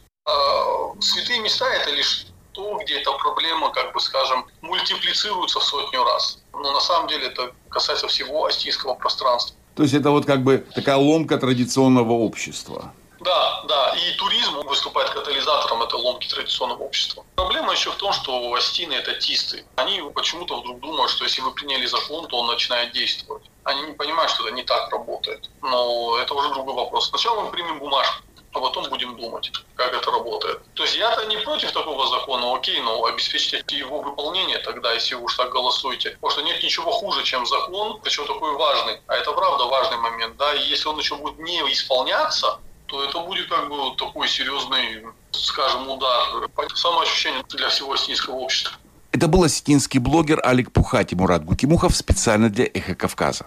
S22: А святые места – это лишь то, где эта проблема, как бы скажем, мультиплицируется в сотню раз. Но на самом деле это касается всего осетинского пространства.
S20: То есть это вот как бы такая ломка традиционного общества.
S22: Да, да, и туризм выступает катализатором этой ломки традиционного общества. Проблема еще в том, что осетины – это тисты. Они почему-то вдруг думают, что если вы приняли закон, то он начинает действовать. Они не понимают, что это не так работает. Но это уже другой вопрос. Сначала мы примем бумажку, а потом будем думать, как это работает. То есть я-то не против такого закона, окей, но обеспечьте его выполнение тогда, если вы уж так голосуете. Потому что нет ничего хуже, чем закон, причем такой важный. А это правда важный момент, да, и если он еще будет не исполняться, то это будет как бы такой серьезный, скажем, удар, самоощущение для всего осетинского общества.
S20: Это был осетинский блогер Алик Пухат и Мурат Гукимухов специально для «Эхо Кавказа».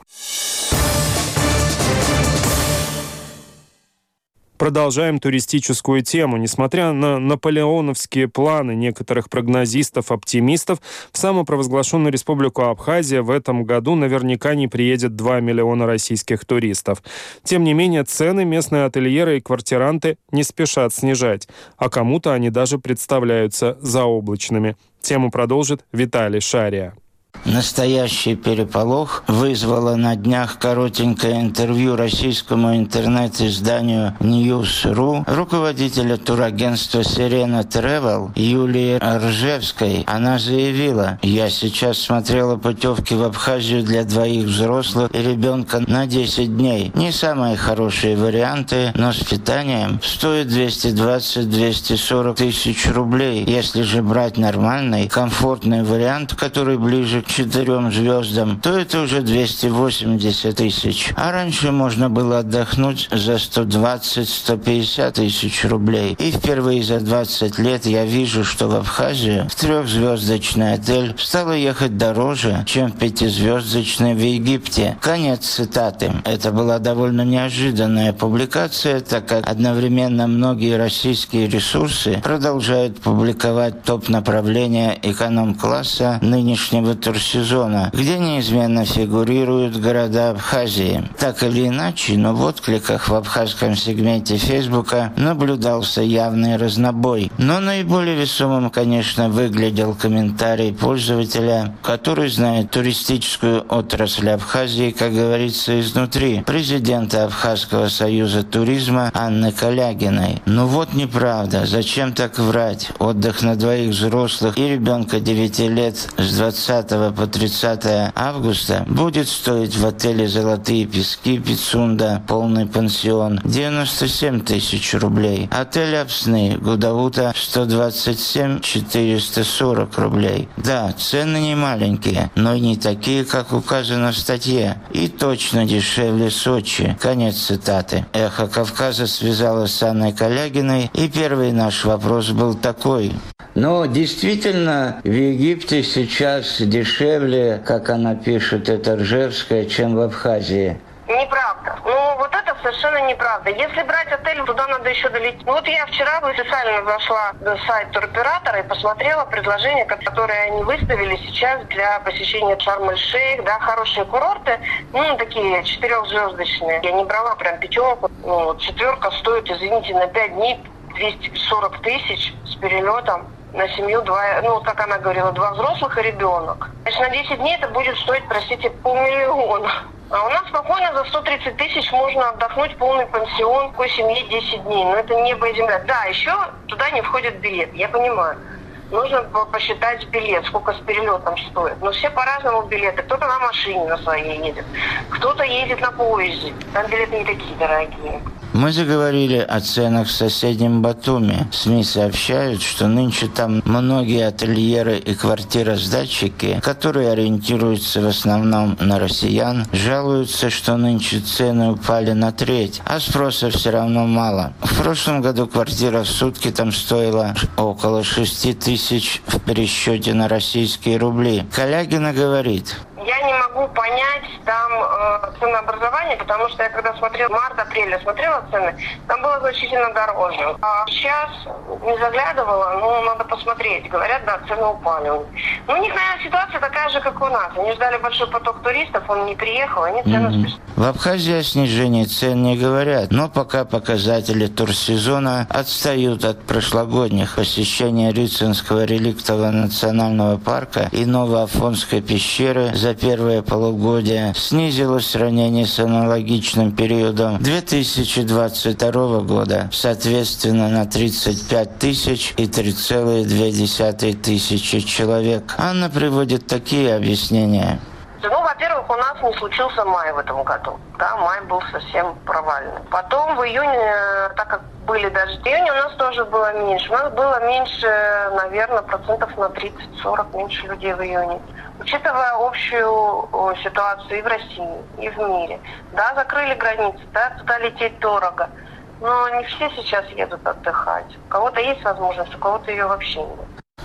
S1: Продолжаем туристическую тему. Несмотря на наполеоновские планы некоторых прогнозистов-оптимистов, в самопровозглашенную республику Абхазия в этом году наверняка не приедет два миллиона российских туристов. Тем не менее, цены местные ательеры и квартиранты не спешат снижать, а кому-то они даже представляются заоблачными. Тему продолжит Виталий Шария.
S2: Настоящий переполох вызвало на днях коротенькое интервью российскому интернет-изданию News.ru руководителя турагентства «Сирена Travel» Юлии Ржевской. Она заявила: «Я сейчас смотрела путевки в Абхазию для двоих взрослых и ребенка на десять дней. Не самые хорошие варианты, но с питанием стоит двести двадцать - двести сорок тысяч рублей. Если же брать нормальный, комфортный вариант, который ближе к четырем звездам, то это уже двести восемьдесят тысяч. А раньше можно было отдохнуть за сто двадцать - сто пятьдесят тысяч рублей. И впервые за двадцать лет я вижу, что в Абхазию в трехзвездочный отель стало ехать дороже, чем в пятизвездочный в Египте». Конец цитаты. Это была довольно неожиданная публикация, так как одновременно многие российские ресурсы продолжают публиковать топ-направления эконом-класса нынешнего турсезона, где неизменно фигурируют города Абхазии. Так или иначе, но в откликах в абхазском сегменте Фейсбука наблюдался явный разнобой. Но наиболее весомым, конечно, выглядел комментарий пользователя, который знает туристическую отрасль Абхазии, как говорится, изнутри, президента Абхазского союза туризма Анны Калягиной. Ну вот неправда, зачем так врать? Отдых на двоих взрослых и ребенка девяти лет с двадцатого по тридцатое августа будет стоить в отеле «Золотые пески» Пицунда полный пансион девяносто семь тысяч рублей. Отель «Апсны» Гудаута сто двадцать семь - четыреста сорок рублей. Да, цены не маленькие, но и не такие, как указано в статье. И точно дешевле Сочи. Конец цитаты. «Эхо Кавказа» связалась с Анной Калягиной, и первый наш вопрос был такой. Но действительно в Египте сейчас дешевле, как она пишет, это Ржевская, чем в Абхазии.
S4: Неправда. Ну, вот это совершенно неправда. Если брать отель, туда надо еще долететь. Вот я вчера специально зашла на сайт туроператора и посмотрела предложения, которые они выставили сейчас для посещения Шарм-эль-Шейх, да, хорошие курорты, ну, такие четырехзвездочные. Я не брала прям пятерку. Ну, вот четверка стоит, извините, на пять дней двести сорок тысяч с перелетом. На семью два, ну, как она говорила, два взрослых и ребенок. Значит, на десять дней это будет стоить, простите, полмиллиона. А у нас спокойно за сто тридцать тысяч можно отдохнуть полный пансион, такой семье десять дней. Но это небо и земля. Да, еще туда не входит билет, я понимаю. Нужно посчитать билет, сколько с перелетом стоит. Но все по-разному билеты. Кто-то на машине на своей едет, кто-то едет на поезде. Там билеты не такие дорогие.
S2: Мы заговорили о ценах в соседнем Батуми. СМИ сообщают, что нынче там многие ательеры и квартиросдатчики, которые ориентируются в основном на россиян, жалуются, что нынче цены упали на треть, а спроса все равно мало. В прошлом году квартира в сутки там стоила около шести тысяч в пересчете на российские рубли. Калягина говорит:
S4: я не могу понять там э, ценообразование, потому что я когда смотрела март-апрель, смотрела цены, там было значительно дороже. А сейчас не заглядывала, но надо посмотреть. Говорят, да, цены упали. Ну, у них, наверное, ситуация такая же, как у нас. Они ждали большой поток туристов, он не приехал, они цены
S2: mm-hmm.
S4: спустили.
S2: В Абхазии о снижении цен не говорят, но пока показатели турсезона отстают от прошлогодних. Посещение Рюцинского реликтового национального парка и Новоафонской пещеры за первое полугодие снизилось в сравнении с аналогичным периодом две тысячи двадцать второго года, соответственно, на тридцать пять тысяч и три целых две десятых тысячи человек. Анна приводит такие объяснения.
S4: Ну, во-первых, у нас не случился май в этом году. Да, май был совсем провальный. Потом в июне, так как были дожди, в июне у нас тоже было меньше. У нас было меньше, наверное, процентов на тридцать-сорок меньше людей в июне. Учитывая общую ситуацию и в России, и в мире. Да, закрыли границы, да, туда лететь дорого. Но не все сейчас едут отдыхать. У кого-то есть возможность, у кого-то ее вообще нет.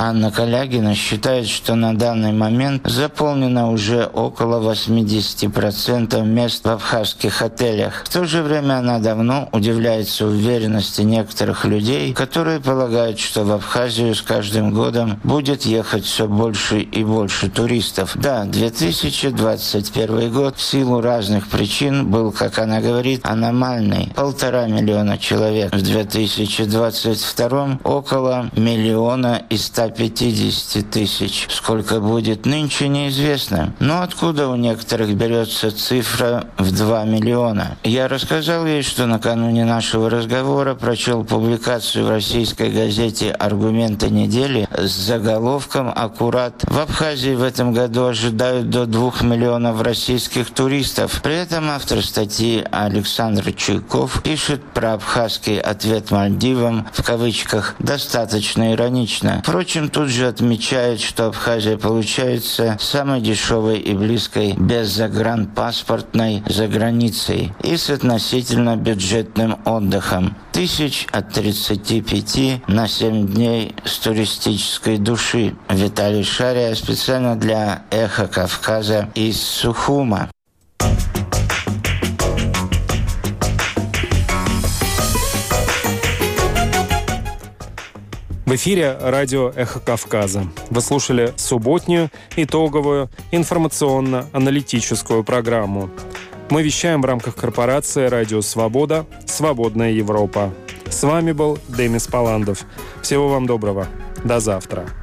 S2: Анна Калягина считает, что на данный момент заполнено уже около восемьдесят процентов мест в абхазских отелях. В то же время она давно удивляется уверенности некоторых людей, которые полагают, что в Абхазию с каждым годом будет ехать все больше и больше туристов. Да, две тысячи двадцать первый год в силу разных причин был, как она говорит, аномальный. Полтора миллиона человек. В две тысячи двадцать втором около миллиона и ста пятидесяти тысяч. Сколько будет нынче, неизвестно. Но откуда у некоторых берется цифра в два миллиона? Я рассказал ей, что накануне нашего разговора прочел публикацию в российской газете «Аргументы недели» с заголовком аккурат: «В Абхазии в этом году ожидают до двух миллионов российских туристов». При этом автор статьи Александр Чуйков пишет про абхазский ответ Мальдивам, в кавычках, достаточно иронично. Впрочем, тут же отмечает, что Абхазия получается самой дешевой и близкой беззагранпаспортной за границей и с относительно бюджетным отдыхом. Тысяч от тридцати пяти на семь дней с туристической души. Виталий Шария специально для «Эхо Кавказа» из Сухума.
S1: В эфире радио «Эхо Кавказа». Вы слушали субботнюю, итоговую, информационно-аналитическую программу. Мы вещаем в рамках корпорации «Радио Свобода. Свободная Европа». С вами был Демис Паландов. Всего вам доброго. До завтра.